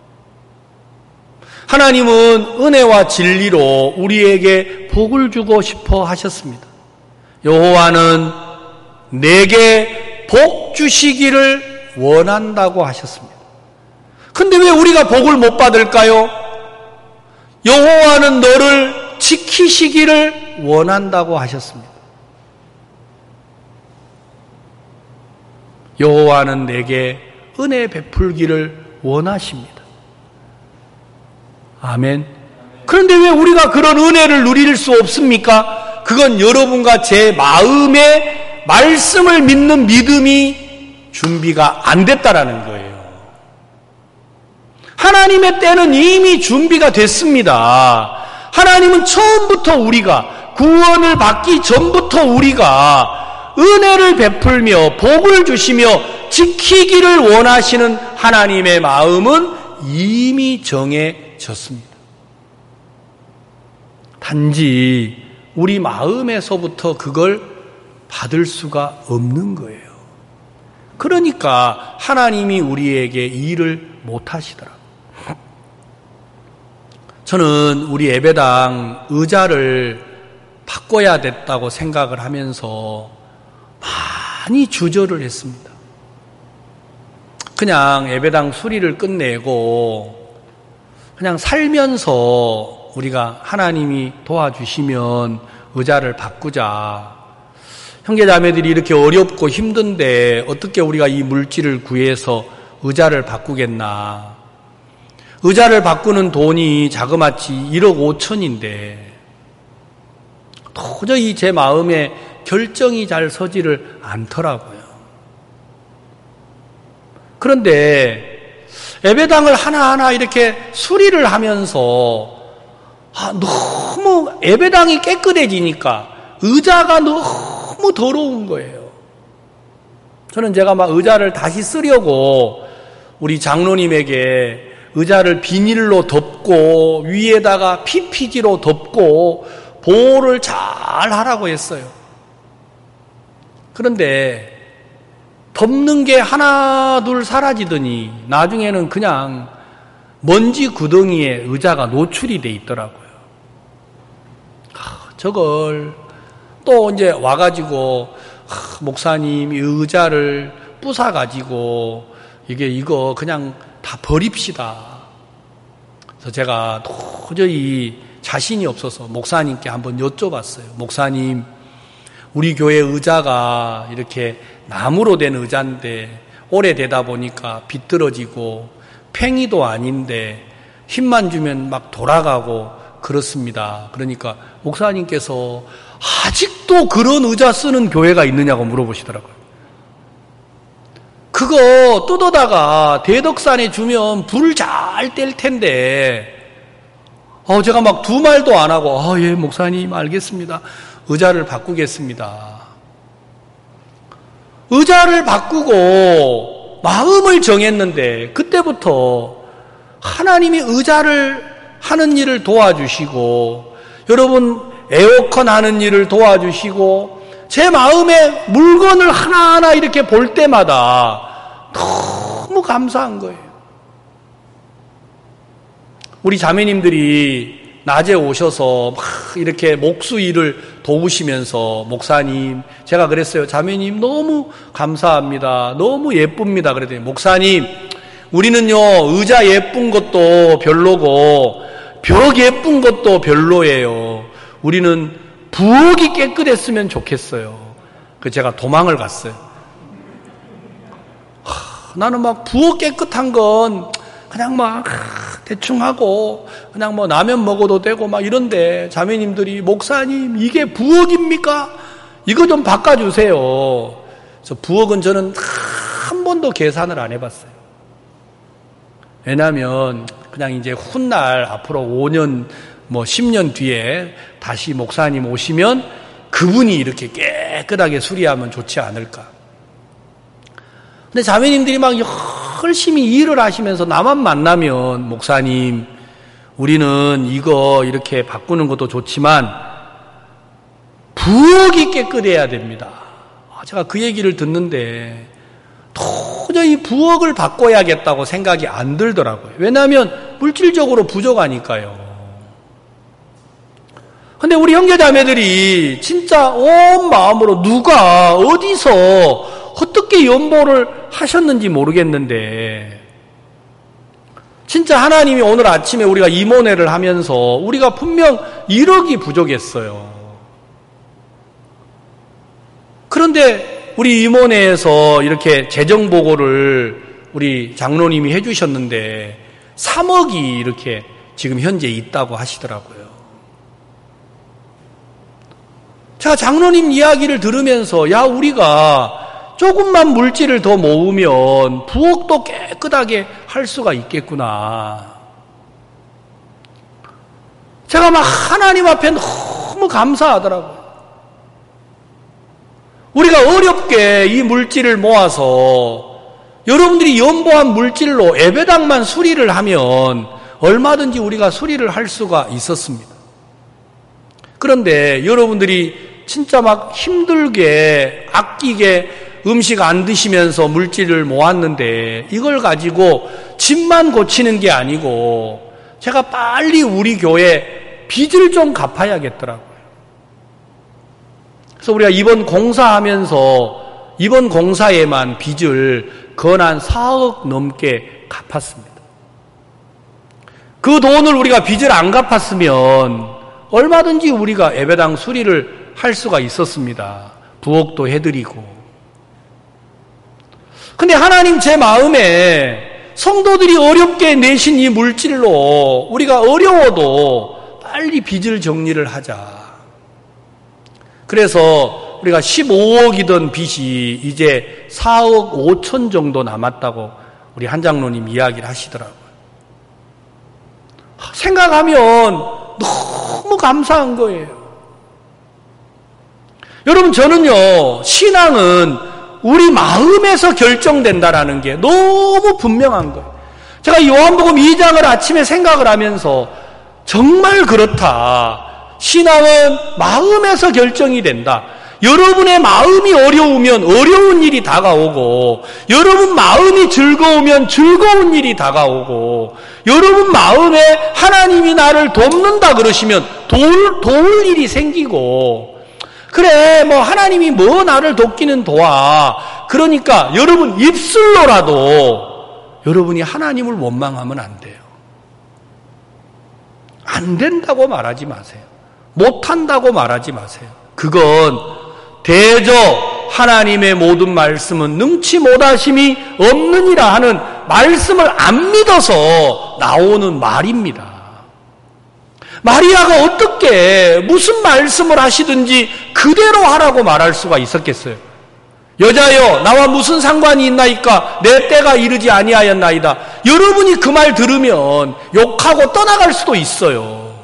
하나님은 은혜와 진리로 우리에게 복을 주고 싶어 하셨습니다. 여호와는 내게 복 주시기를 원한다고 하셨습니다. 근데 왜 우리가 복을 못 받을까요? 여호와는 너를 지키시기를 원한다고 하셨습니다. 여호와는 내게 은혜 베풀기를 원하십니다. 아멘. 그런데 왜 우리가 그런 은혜를 누릴 수 없습니까? 그건 여러분과 제 마음에 말씀을 믿는 믿음이 준비가 안 됐다라는 거예요. 하나님의 때는 이미 준비가 됐습니다. 하나님은 처음부터 우리가 구원을 받기 전부터 우리가 은혜를 베풀며 복을 주시며 지키기를 원하시는 하나님의 마음은 이미 정해졌습니다. 단지 우리 마음에서부터 그걸 받을 수가 없는 거예요. 그러니까 하나님이 우리에게 일을 못 하시더라고요. 저는 우리 예배당 의자를 바꿔야 됐다고 생각을 하면서 많이 주저를 했습니다. 그냥 예배당 수리를 끝내고 그냥 살면서 우리가 하나님이 도와주시면 의자를 바꾸자. 형제자매들이 이렇게 어렵고 힘든데 어떻게 우리가 이 물질을 구해서 의자를 바꾸겠나. 의자를 바꾸는 돈이 자그마치 1억 5천인데 도저히 제 마음에 결정이 잘 서지를 않더라고요. 그런데 예배당을 하나하나 이렇게 수리를 하면서 너무 예배당이 깨끗해지니까 의자가 너무 더러운 거예요. 저는 제가 막 의자를 다시 쓰려고 우리 장로님에게 의자를 비닐로 덮고 위에다가 PPG로 덮고 보호를 잘 하라고 했어요. 그런데 덮는 게 하나 둘 사라지더니 나중에는 그냥 먼지 구덩이에 의자가 노출이 돼 있더라고요. 저걸 또 이제 와가지고 목사님 이 의자를 부숴가지고 이거 그냥 다 버립시다. 그래서 제가 도저히 자신이 없어서 목사님께 한번 여쭤봤어요. 목사님, 우리 교회 의자가 이렇게 나무로 된 의자인데 오래되다 보니까 비뚤어지고 팽이도 아닌데 힘만 주면 막 돌아가고 그렇습니다. 그러니까 목사님께서 아직도 그런 의자 쓰는 교회가 있느냐고 물어보시더라고요. 그거 뜯어다가 대덕산에 주면 불 잘 뗄 텐데 제가 막 두 말도 안 하고 예 목사님 알겠습니다. 의자를 바꾸겠습니다. 의자를 바꾸고 마음을 정했는데 그때부터 하나님이 의자를 하는 일을 도와주시고 여러분 에어컨 하는 일을 도와주시고 제 마음에 물건을 하나하나 이렇게 볼 때마다 너무 감사한 거예요. 우리 자매님들이 낮에 오셔서 막 이렇게 목수 일을 도우시면서 목사님, 제가 그랬어요. 자매님 너무 감사합니다. 너무 예쁩니다. 그랬더니 목사님, 우리는요 의자 예쁜 것도 별로고 벽 예쁜 것도 별로예요. 우리는 부엌이 깨끗했으면 좋겠어요. 그래서 제가 도망을 갔어요. 나는 막 부엌 깨끗한 건 그냥 막 대충 하고 그냥 뭐 라면 먹어도 되고 막 이런데 자매님들이 목사님 이게 부엌입니까? 이거 좀 바꿔주세요. 그래서 부엌은 저는 한 번도 계산을 안 해봤어요. 왜냐하면 그냥 이제 훗날 앞으로 5년 뭐 10년 뒤에 다시 목사님 오시면 그분이 이렇게 깨끗하게 수리하면 좋지 않을까. 근데 자매님들이 막 열심히 일을 하시면서 나만 만나면 목사님 우리는 이거 이렇게 바꾸는 것도 좋지만 부엌이 깨끗해야 됩니다. 제가 그 얘기를 듣는데 도저히 부엌을 바꿔야겠다고 생각이 안 들더라고요. 왜냐하면 물질적으로 부족하니까요. 근데 우리 형제자매들이 진짜 온 마음으로 누가 어디서 어떻게 연보를 하셨는지 모르겠는데 진짜 하나님이 오늘 아침에 우리가 임원회를 하면서 우리가 분명 1억이 부족했어요. 그런데 우리 임원회에서 이렇게 재정보고를 우리 장로님이 해주셨는데 3억이 이렇게 지금 현재 있다고 하시더라고요. 제가 장로님 이야기를 들으면서 우리가 조금만 물질을 더 모으면 부엌도 깨끗하게 할 수가 있겠구나. 제가 막 하나님 앞에 너무 감사하더라고요. 우리가 어렵게 이 물질을 모아서 여러분들이 연보한 물질로 예배당만 수리를 하면 얼마든지 우리가 수리를 할 수가 있었습니다. 그런데 여러분들이 진짜 막 힘들게 아끼게 음식 안 드시면서 물질을 모았는데 이걸 가지고 집만 고치는 게 아니고 제가 빨리 우리 교회 빚을 좀 갚아야겠더라고요. 그래서 우리가 이번 공사하면서 이번 공사에만 빚을 건한 4억 넘게 갚았습니다. 그 돈을 우리가 빚을 안 갚았으면 얼마든지 우리가 예배당 수리를 할 수가 있었습니다. 부엌도 해드리고. 근데 하나님 제 마음에 성도들이 어렵게 내신 이 물질로 우리가 어려워도 빨리 빚을 정리를 하자. 그래서 우리가 15억이던 빚이 이제 4억 5천 정도 남았다고 우리 한 장로님 이야기를 하시더라고요. 생각하면 너무 감사한 거예요. 여러분, 저는요, 신앙은 우리 마음에서 결정된다라는 게 너무 분명한 거예요. 제가 요한복음 2장을 아침에 생각을 하면서 정말 그렇다. 신앙은 마음에서 결정이 된다. 여러분의 마음이 어려우면 어려운 일이 다가오고, 여러분 마음이 즐거우면 즐거운 일이 다가오고, 여러분 마음에 하나님이 나를 돕는다 그러시면 도울 일이 생기고, 그래, 하나님이 나를 돕기는 도와. 그러니까 여러분 입술로라도 여러분이 하나님을 원망하면 안 돼요. 안 된다고 말하지 마세요. 못한다고 말하지 마세요. 그건 대저 하나님의 모든 말씀은 능치 못하심이 없느니라 하는 말씀을 안 믿어서 나오는 말입니다. 마리아가 어떻게 무슨 말씀을 하시든지 그대로 하라고 말할 수가 있었겠어요? 여자여, 나와 무슨 상관이 있나이까? 내 때가 이르지 아니하였나이다. 여러분이 그 말 들으면 욕하고 떠나갈 수도 있어요.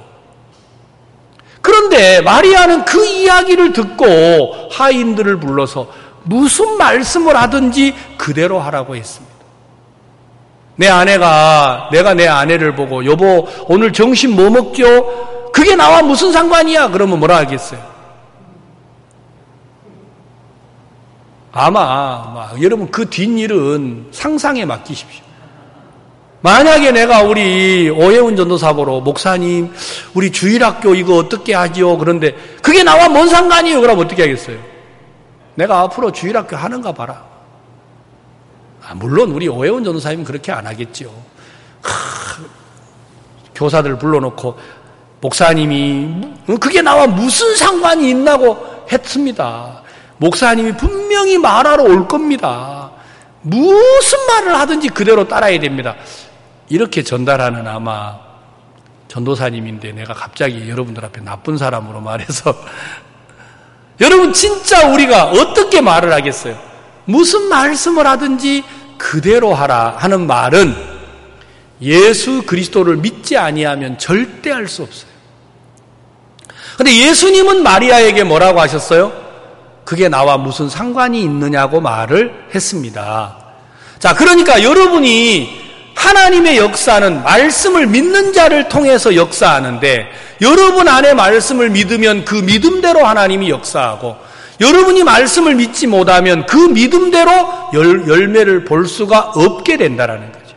그런데 마리아는 그 이야기를 듣고 하인들을 불러서 무슨 말씀을 하든지 그대로 하라고 했습니다. 내가 내 아내를 보고 여보 오늘 점심 뭐 먹죠? 그게 나와 무슨 상관이야? 그러면 뭐라 하겠어요? 아마 여러분 그 뒷일은 상상에 맡기십시오. 만약에 내가 우리 오해훈 전도사 보러 목사님 우리 주일학교 이거 어떻게 하지요? 그런데 그게 나와 뭔 상관이에요? 그러면 어떻게 하겠어요? 내가 앞으로 주일학교 하는가 봐라. 물론 우리 오해훈 전도사님은 그렇게 안 하겠죠. 교사들 불러놓고 목사님이 그게 나와 무슨 상관이 있나고 했습니다. 목사님이 분명히 말하러 올 겁니다. 무슨 말을 하든지 그대로 따라야 됩니다. 이렇게 전달하는 아마 전도사님인데 내가 갑자기 여러분들 앞에 나쁜 사람으로 말해서 여러분 진짜 우리가 어떻게 말을 하겠어요? 무슨 말씀을 하든지 그대로 하라 하는 말은 예수 그리스도를 믿지 아니하면 절대 할 수 없어요. 그런데 예수님은 마리아에게 뭐라고 하셨어요? 그게 나와 무슨 상관이 있느냐고 말을 했습니다. 자, 그러니까 여러분이 하나님의 역사는 말씀을 믿는 자를 통해서 역사하는데 여러분 안에 말씀을 믿으면 그 믿음대로 하나님이 역사하고 여러분이 말씀을 믿지 못하면 그 믿음대로 열매를 볼 수가 없게 된다는 거죠.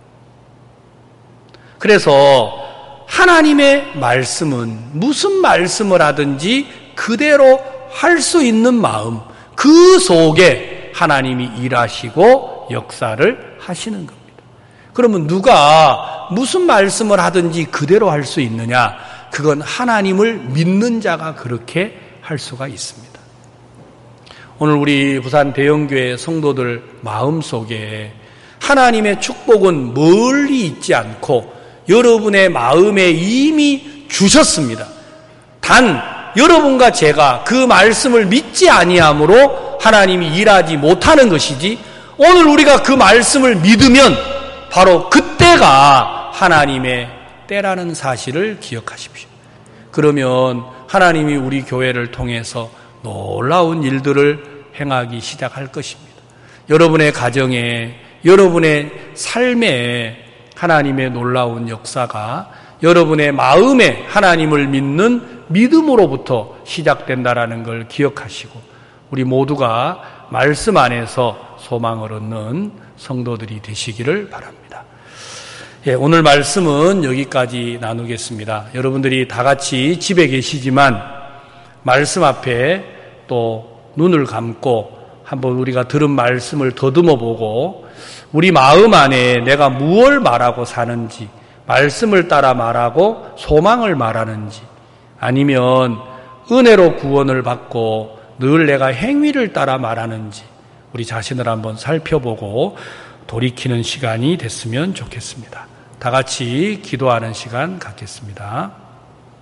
그래서 하나님의 말씀은 무슨 말씀을 하든지 그대로 할 수 있는 마음, 그 속에 하나님이 일하시고 역사를 하시는 겁니다. 그러면 누가 무슨 말씀을 하든지 그대로 할 수 있느냐? 그건 하나님을 믿는 자가 그렇게 할 수가 있습니다. 오늘 우리 부산 대형교회 성도들 마음속에 하나님의 축복은 멀리 있지 않고 여러분의 마음에 이미 주셨습니다. 단 여러분과 제가 그 말씀을 믿지 아니함으로 하나님이 일하지 못하는 것이지 오늘 우리가 그 말씀을 믿으면 바로 그때가 하나님의 때라는 사실을 기억하십시오. 그러면 하나님이 우리 교회를 통해서 놀라운 일들을 행하기 시작할 것입니다. 여러분의 가정에, 여러분의 삶에 하나님의 놀라운 역사가 여러분의 마음에 하나님을 믿는 믿음으로부터 시작된다라는 걸 기억하시고 우리 모두가 말씀 안에서 소망을 얻는 성도들이 되시기를 바랍니다. 오늘 말씀은 여기까지 나누겠습니다. 여러분들이 다 같이 집에 계시지만 말씀 앞에 또 눈을 감고 한번 우리가 들은 말씀을 더듬어 보고 우리 마음 안에 내가 무엇을 말하고 사는지, 말씀을 따라 말하고 소망을 말하는지, 아니면 은혜로 구원을 받고 늘 내가 행위를 따라 말하는지 우리 자신을 한번 살펴보고 돌이키는 시간이 됐으면 좋겠습니다. 다 같이 기도하는 시간 갖겠습니다.